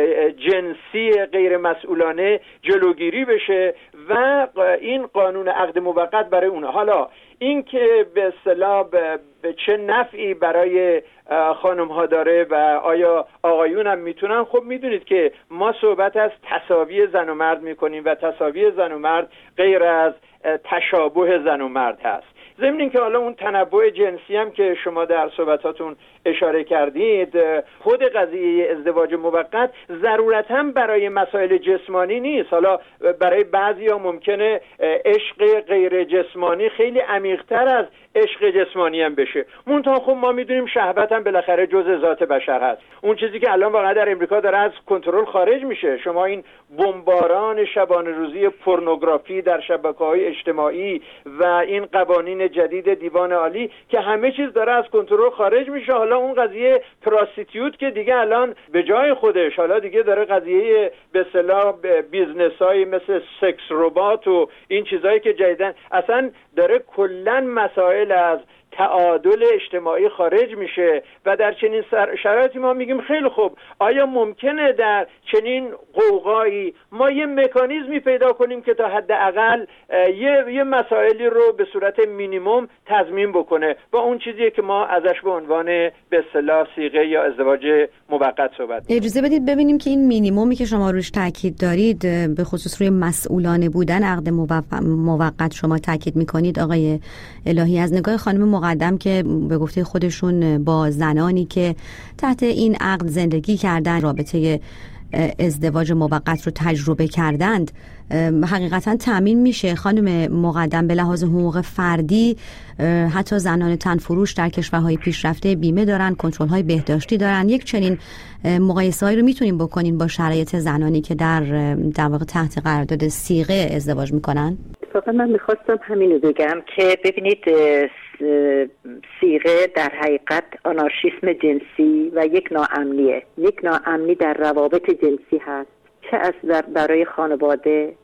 جنسی غیر مسئولانه جلوگیری بشه و این قانون عقد موقت برای اونها. حالا این که به اصطلاح به چه نفعی برای خانم ها داره و آیا آقایون هم میتونن، خب میدونید که ما صحبت از تساوی زن و مرد میکنیم و تساوی زن و مرد غیر از تشابه زن و مرد هست. ضمن این که حالا اون تنوع جنسی هم که شما در صحبتاتون اشاره کردید، خود قضیه ازدواج موقت ضرورتاً برای مسائل جسمانی نیست. حالا برای بعضیا ممکنه عشق غیر جسمانی خیلی عمیق‌تر از عشق جسمانی هم بشه. منتها خب ما میدونیم شهوت هم بالاخره جزء ذات بشر هست. اون چیزی که الان واقعا در امریکا داره از کنترل خارج میشه، شما این بمباران شبانه روزی پورنوگرافی در شبکه‌های اجتماعی و این قوانین جدید دیوان عالی که همه چیز داره از کنترل خارج میشه. حالا اون قضیه پراستیتیوت که دیگه الان به جای خودش، حالا دیگه داره قضیه به اصطلاح بیزنس‌های مثل سکس ربات و این چیزایی که جدیدن اصلا داره کلاً مسائل از تعادل اجتماعی خارج میشه و در چنین شرایطی ما میگیم خیلی خوب، آیا ممکنه در چنین قوقایی ما یه مکانیزمی پیدا کنیم که تا حداقل یه مسائلی رو به صورت مینیمم تضمین بکنه با اون چیزی که ما ازش به عنوان به اصطلاح صیغه یا ازدواج موقت صحبت. اجازه بدید ببینیم که این مینیممی که شما روش تاکید دارید به خصوص روی مسئولانه بودن عقد موقت شما تاکید میکنید آقای الهی، از نگاه خانم مقدم که به گفته خودشون با زنانی که تحت این عقد زندگی کردن، رابطه ازدواج موقت رو تجربه کردند حقیقتا تأمین میشه؟ خانم مقدم به لحاظ حقوق فردی حتی زنان تنفروش در کشورهای پیشرفته بیمه دارن، کنترل‌های بهداشتی دارن. یک چنین مقایسه‌ای رو میتونیم بکنین با شرایط زنانی که در واقع تحت قرارداد صیغه ازدواج میکنن؟ فقط من میخواستم همینو بگم که ببینید صیغه در حقیقت آنارشیسم جنسی و یک ناامنی در روابط جنسی هست، چه از برای خانواده.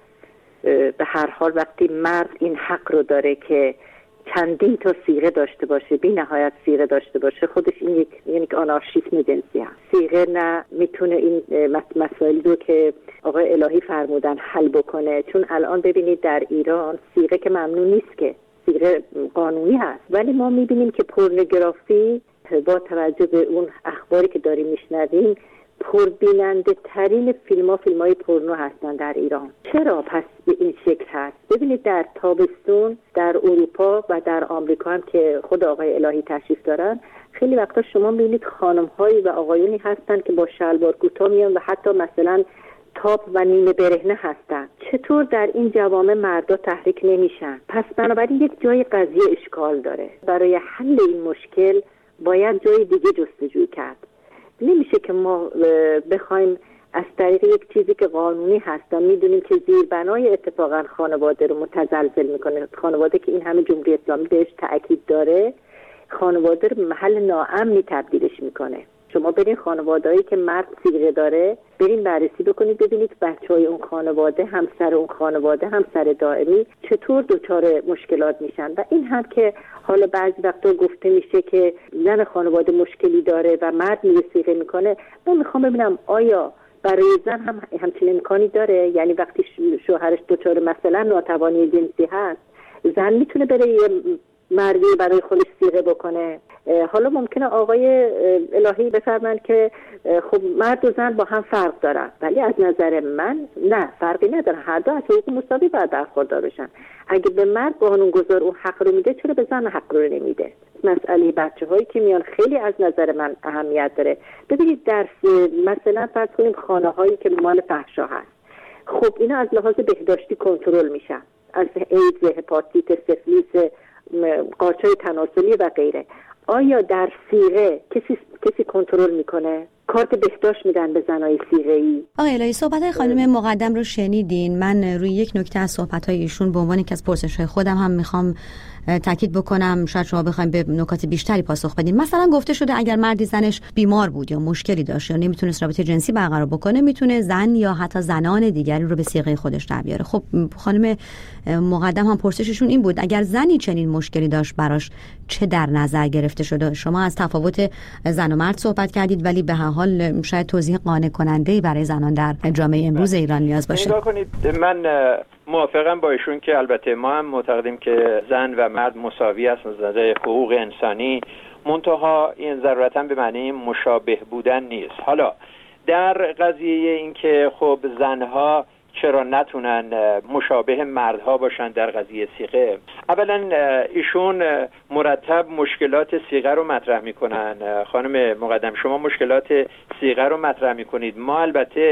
به هر حال وقتی مرد این حق رو داره که چندین تا صیغه داشته باشه، بی نهایت صیغه داشته باشه، خودش این یک آنارشیسم جنسی هست. صیغه نه میتونه این مسائلی رو که آقای الهی فرمودن حل بکنه، چون الان ببینید در ایران صیغه که ممنوع نیست، که صیغه قانونی هست، ولی ما میبینیم که پورنوگرافی با توجه به اون اخباری که داریم میشنویم پربیننده ترین فیلم‌های پورنو هستن در ایران. چرا پس به این شکل هست؟ ببینید در تابستون در اروپا و در آمریکا هم که خود آقای الهی تشریف دارن، خیلی وقتا شما میبینید خانم‌هایی و آقایونی هستن که با شلوار کوتاه میان و حتی مثلا تاپ و نیمه برهنه هستن. چطور در این جوامع مردا تحریک نمیشن؟ پس بنابراین یک جای قضیه اشکال داره. برای حل این مشکل باید جای دیگه جستجو کرد. نمیشه که ما بخوایم از طریق یک چیزی که قانونی هست و میدونیم که زیربنای اتفاقا خانواده رو متزلزل میکنه، خانواده که این همه جمهوری اسلامی بهش تأکید داره، خانواده رو محل ناامنی تبدیلش میکنه. شما برین خانوادهایی که مرد صیغه داره برین بررسی بکنید، ببینید بچهای اون خانواده، همسر اون خانواده، همسر دائمی چطور دچار مشکلات میشن. و این هم که حالا بعضی وقتا گفته میشه که زن خانواده مشکلی داره و مرد میره صیغه میکنه. من میخوام ببینم آیا برای زن هم همچین امکانی داره؟ یعنی وقتی شوهرش دچار مثلا ناتوانی جنسی هست، زن میتونه بره یه مردی برای خودش صیغه بکنه؟ حالا ممکنه آقای الهی بفرمایند که خب مرد و زن با هم فرق دارن، ولی از نظر من نه، فرقی نداره، هر دو از حقوق مساوی باید برخوردار بشن. اگه به مرد قانونگذار اون حق رو میده، چرا به زن حق رو نمیده؟ مسئله بچه‌هایی که میان خیلی از نظر من اهمیت داره. ببینید در مثلا فرض کنیم خانه‌هایی که مال فحشا هست، خب اینا از لحاظ بهداشتی کنترل میشن، از ایدز، هپاتیت، سفلیس، قارچ‌های تناسلی و غیره. آیا در صیغه کسی کنترل میکنه؟ کارت بهداشت میدن به زنای صیغه‌ای؟ آقای الهی صحبت‌های خانم مقدم رو شنیدین. من روی یک نکته از صحبت‌های ایشون به عنوان یکی از پرسش‌های خودم هم میخوام تاکید بکنم، شاید شما بخواید به نکات بیشتری پاسخ بدین. مثلا گفته شده اگر مردی زنش بیمار بود یا مشکلی داشت یا نمیتونست رابطه جنسی برقرار بکنه، میتونه زن یا حتی زنان دیگری رو به صیغه خودش در بیاره. خب خانم مقدم هم پرسششون این بود اگر زنی چنین مشکلی داشت براش چه در نظر گرفته شده؟ شما از تفاوت زن و مرد صحبت کردید، ولی به هر حال شاید توضیح قانع کننده‌ای برای زنان در جامعه امروز ایران نیاز باشه. نگاه کنید، من موافقم با ایشون که البته ما هم معتقدیم که زن و مرد مساوی هستند از نظر حقوق انسانی، منتها این ضرورتاً به معنی مشابه بودن نیست. حالا در قضیه این که خب زنها چرا نتونن مشابه مردها باشن در قضیه صیغه، اولا ایشون مرتب مشکلات صیغه رو مطرح میکنن. خانم مقدم شما مشکلات صیغه رو مطرح میکنید، ما البته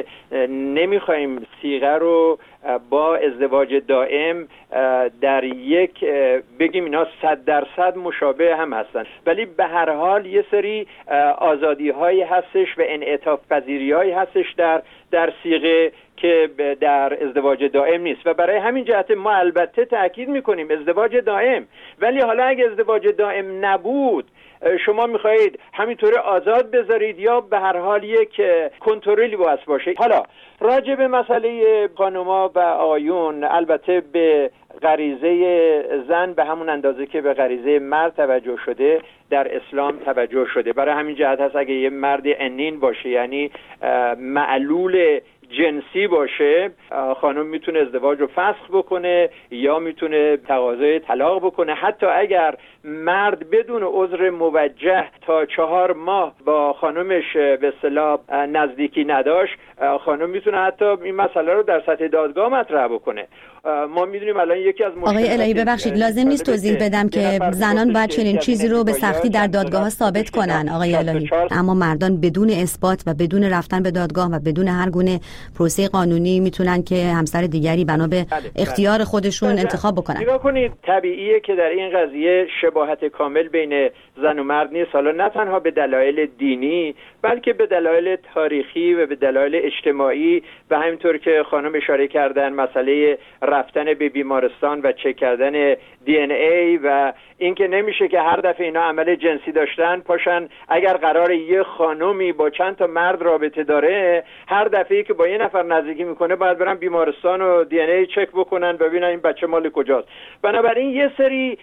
نمیخوایم صیغه رو با ازدواج دائم در یک بگیم اینا 100% مشابه هم هستن، ولی به هر حال یه سری آزادی هایی هستش و انعطاف پذیری هایی هستش در صیغه که در ازدواج دائم نیست و برای همین جهت ما البته تأکید میکنیم ازدواج دائم. ولی حالا اگه ازدواج دائم نبود، شما میخواهید همینطور آزاد بذارید یا به هر حال یک کنترلی باید باشه. حالا راجع به مسئله خانوما و آقایون، البته به غریزه زن به همون اندازه که به غریزه مرد توجه شده در اسلام توجه شده. برای همین جهت هست اگه یه مرد عنین باشه، یعنی معلول جنسی باشه، خانم میتونه ازدواج رو فسخ بکنه یا میتونه تقاضای طلاق بکنه. حتی اگر مرد بدون عذر موجه تا 4 ماه با خانمش به اصطلاح نزدیکی نداشت، خانم میتونه حتی این مسئله رو در سطح دادگاه مطرح بکنه. ما میدونیم الان یکی از مشکلات آقای الهی ببخشید لازم نیست توضیح بدم که زنان باید چنین چیزی رو به سختی در دادگاه‌ها ثابت کنن آقای الهی، اما مردان بدون اثبات و بدون رفتن به دادگاه و بدون هر گونه پروسه قانونی میتونن که همسر دیگری بنا به اختیار خودشون انتخاب بکنن. نگاه کنید، طبیعیه که در این قضیه شباهت کامل بین زن و مرد نیست، حالا نه تنها به دلایل دینی بلکه به دلایل تاریخی و به دلایل اجتماعی و همینطور که خانم اشاره کردن مسئله رفتن به بیمارستان و چک کردن DNA و اینکه نمیشه که هر دفعه اینا عمل جنسی داشتن پاشن اگر قرار یه خانومی با چند تا مرد رابطه داره هر دفعه‌ای که با یه نفر نزدیکی میکنه باید برن بیمارستان و DNA چک بکنن ببینن این بچه مال کجاست. بنابراین یه سری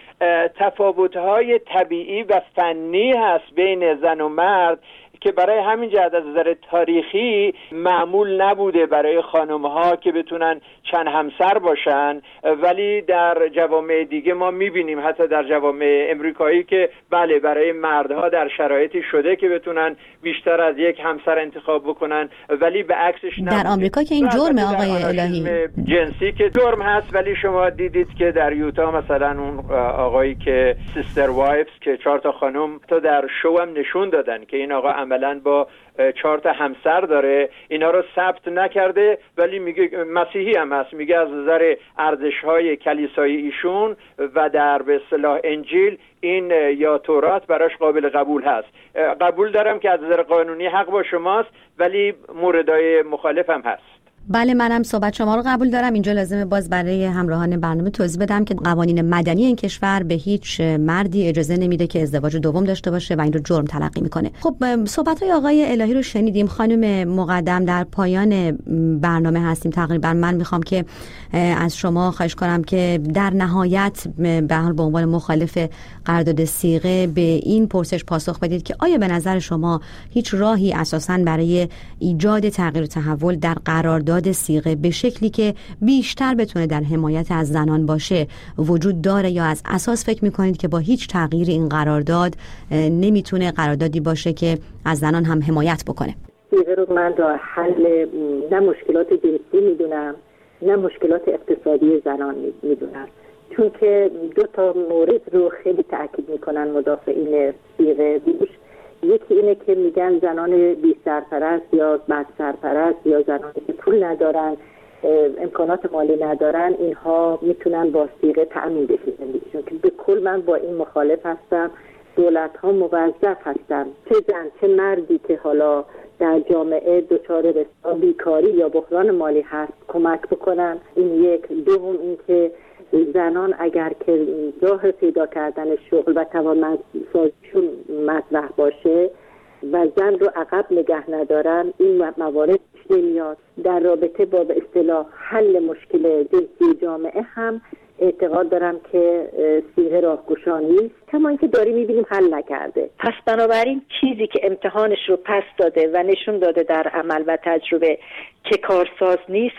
تفاوت‌های طبیعی و فنی هست بین زن و مرد که برای همین جهت از نظر تاریخی معمول نبوده برای خانم‌ها که بتونن چند همسر باشن، ولی در جوامع دیگه ما می‌بینیم حتی در جوامع امریکایی که بله برای مردها در شرایطی شده که بتونن بیشتر از یک همسر انتخاب بکنن، ولی به عکسش نبوده. در آمریکا که این جرمه آقای الهی، جنسی که جرم هست، ولی شما دیدید که در یوتا مثلا اون آقایی که سیستر وایفز که 4 تا خانم تا در شو هم نشون دادن که این آقا عملاً با 4 تا همسر داره، اینا رو ثبت نکرده ولی میگه مسیحی هم هست، میگه از نظر ارزش‌های کلیسایی ایشون و در به اصطلاح انجیل این یا تورات براش قابل قبول هست. قبول دارم که از نظر قانونی حق با شماست ولی موردای مخالف هم هست. بله منم صحبت شما رو قبول دارم. اینجا لازمه باز برای همراهان برنامه توضیح بدم که قوانین مدنی این کشور به هیچ مردی اجازه نمیده که ازدواج دوم داشته باشه و این رو جرم تلقی میکنه. خب صحبت‌های آقای الهی رو شنیدیم. خانم مقدم در پایان برنامه هستیم تقریبا. من میخوام که از شما خواهش کنم که در نهایت به حال به عنوان مخالف قرارداد صیغه به این پرسش پاسخ بدید که آیا به نظر شما هیچ راهی اساساً برای ایجاد تغییر و تحول در قرارداد صیغه به شکلی که بیشتر بتونه در حمایت از زنان باشه وجود داره، یا از اساس فکر میکنید که با هیچ تغییر این قرارداد نمیتونه قراردادی باشه که از زنان هم حمایت بکنه؟ صیغه رو من راه حل نه مشکلات جنسی میدونم نه مشکلات اقتصادی زنان میدونم، چون که 2 تا مورد رو خیلی تاکید میکنن مدافعین صیغه بیش. یکی اینه که میگن زنان بی سرپرست یا بد سرپرست یا زنانی که پول ندارن، امکانات مالی ندارن، اینها میتونن با صیغه تأمین بشه زندگیشون، که به کل من با این مخالف هستم. دولت ها موظف هستن چه زن چه مردی که حالا در جامعه دچار بیکاری یا بحران مالی هست کمک بکنن. این یک. دوم این که زنان اگر که راه پیدا کردن شغل و توانمندسازیشون مطرح باشه و زن رو عقب نگه ندارن، این موارد نمیاد. در رابطه با به اصطلاح حل مشکل جنسی جامعه هم اعتقاد دارم که صیغه راهگشا نیست، کما اینکه داریم میبینیم حل نکرده. پس بنابراین چیزی که امتحانش رو پس داده و نشون داده در عمل و تجربه که کارساز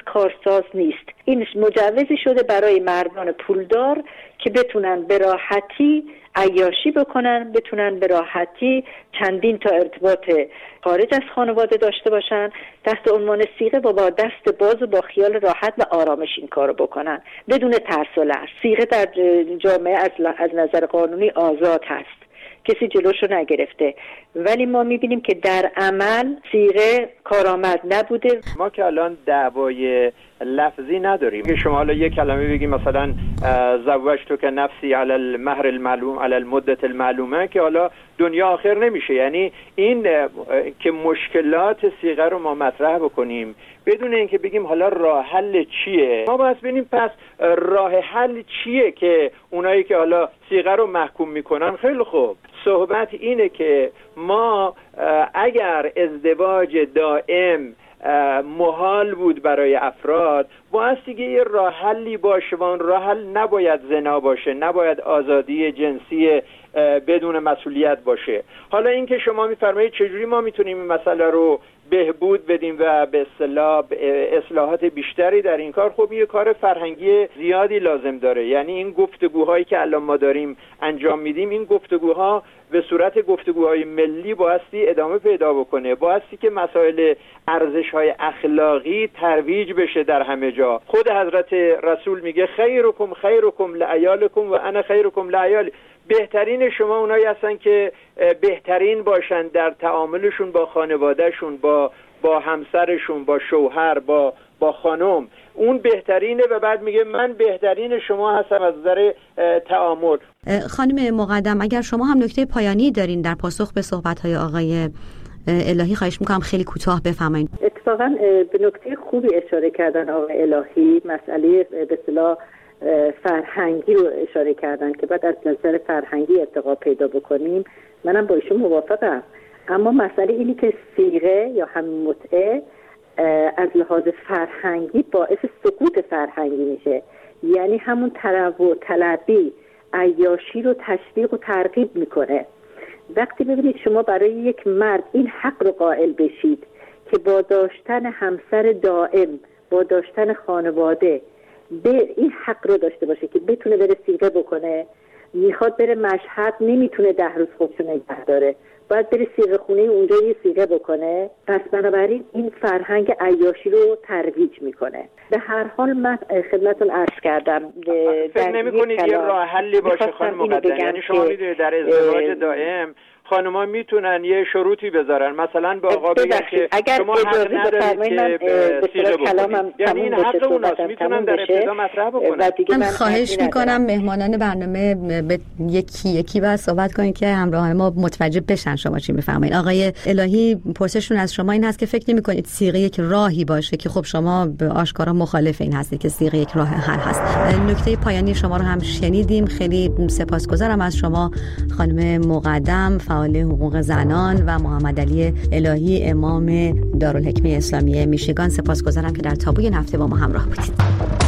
نیست. این مجوزی شده برای مردان پولدار که بتونن به راحتی عیاشی بکنن، بتونن به راحتی چندین تا ارتباط خارج از خانواده داشته باشن، تحت عنوان صیغه با دست باز و با خیال راحت و آرامش این کارو بکنن بدون ترس و لرز. صیغه در جامعه از نظر قانونی آزاد هست، کسی جلوشو نگرفته، ولی ما میبینیم که در عمل صیغه کارآمد نبوده. ما که الان دعوای لفظی نداریم که شما حالا یک کلمه بگیم مثلا زوجتو که نفسی علی المهر المعلوم علی المدت المعلومه که حالا دنیا آخر نمیشه. یعنی این که مشکلات صیغه رو ما مطرح بکنیم بدون اینکه بگیم حالا راه حل چیه، ما باید ببینیم پس راه حل چیه که اونایی که حالا صیغه رو محکوم میکنن. خیلی خوب، صحبت اینه که ما اگر ازدواج دائم محال بود برای افراد، بایستی که یه راه حلی باشه و اون راه حل نباید زنا باشه، نباید آزادی جنسی بدون مسئولیت باشه. حالا این که شما میفرمایید چجوری ما میتونیم این مسئله رو بهبود بدیم و به اصطلاح اصلاحات بیشتری در این کار، خب یه کار فرهنگی زیادی لازم داره. یعنی این گفتگوهایی که الان ما داریم انجام میدیم، این گفتگوها به صورت گفتگوهای ملی بایستی ادامه پیدا بکنه، بایستی که مسائل ارزش‌های اخلاقی ترویج بشه در همه جا. خود حضرت رسول میگه خیرکم خیرکم لعیالکم و انا خیرکم لعیالی. بهترین شما اونایی هستن که بهترین باشن در تعاملشون با خانوادهشون، با همسرشون، با شوهر، با خانم. اون بهترینه و بعد میگه من بهترین شما هستم از نظر تعامل. خانم مقدم، اگر شما هم نکته پایانی دارین در پاسخ به صحبت‌های آقای الهی، خواهش میکنم خیلی کوتاه بفرمایید. اتفاقا به نکته خوبی اشاره کردن آقای الهی، مسئله به اصطلاح فرهنگی رو اشاره کردن که بعد از نظر فرهنگی ارتقا پیدا بکنیم. منم با ایشون موافقم، اما مسئله اینی که صیغه یا همین متعه از لحاظ فرهنگی باعث سقوط فرهنگی میشه. یعنی همون تنوع طلبی عیاشی رو تشویق و ترغیب میکنه. وقتی ببینید شما برای یک مرد این حق رو قائل بشید که با داشتن همسر دائم، با داشتن خانواده، به این حق رو داشته باشه که بتونه بره صیغه بکنه، میخواد بره مشهد نمیتونه 10 روز خودشو نگه داره، باید بره صیغه خونه اونجا یه صیغه بکنه. پس بنابراین این فرهنگ عیاشی رو ترویج میکنه. به هر حال من خدمتتون عرض کردم فکر نمی‌کنید یه راه حلی باشه خانم مقدم؟ یعنی شما میدونید در ازدواج دائم خانم‌ها میتونن یه شروطی بذارن، مثلا به آقا بگن که شما حق ندارید که صیغه بکنید. یعنی این حق اوناست، میتونن در ابتدا مطرح بکنن. من خواهش میکنم مهمانان برنامه به یکی بعد صحبت کنید که همراهان ما متوجه بشن شما چی میفرمایید. آقای الهی، پرسشون از شما این هست که فکر نمی‌کنید صیغه یک راهی باشه که خب شما به آشکارا مخالف این هستید که صیغه یک راه حل هست. نکته پایانی شما رو هم شنیدیم. خیلی سپاسگزارم از شما خانم مقدم، فعال حقوق زنان، و محمد علی الهی، امام دارالحکمه اسلامی میشیگان. سپاسگزارم که در تابوی این هفته با ما همراه بودید.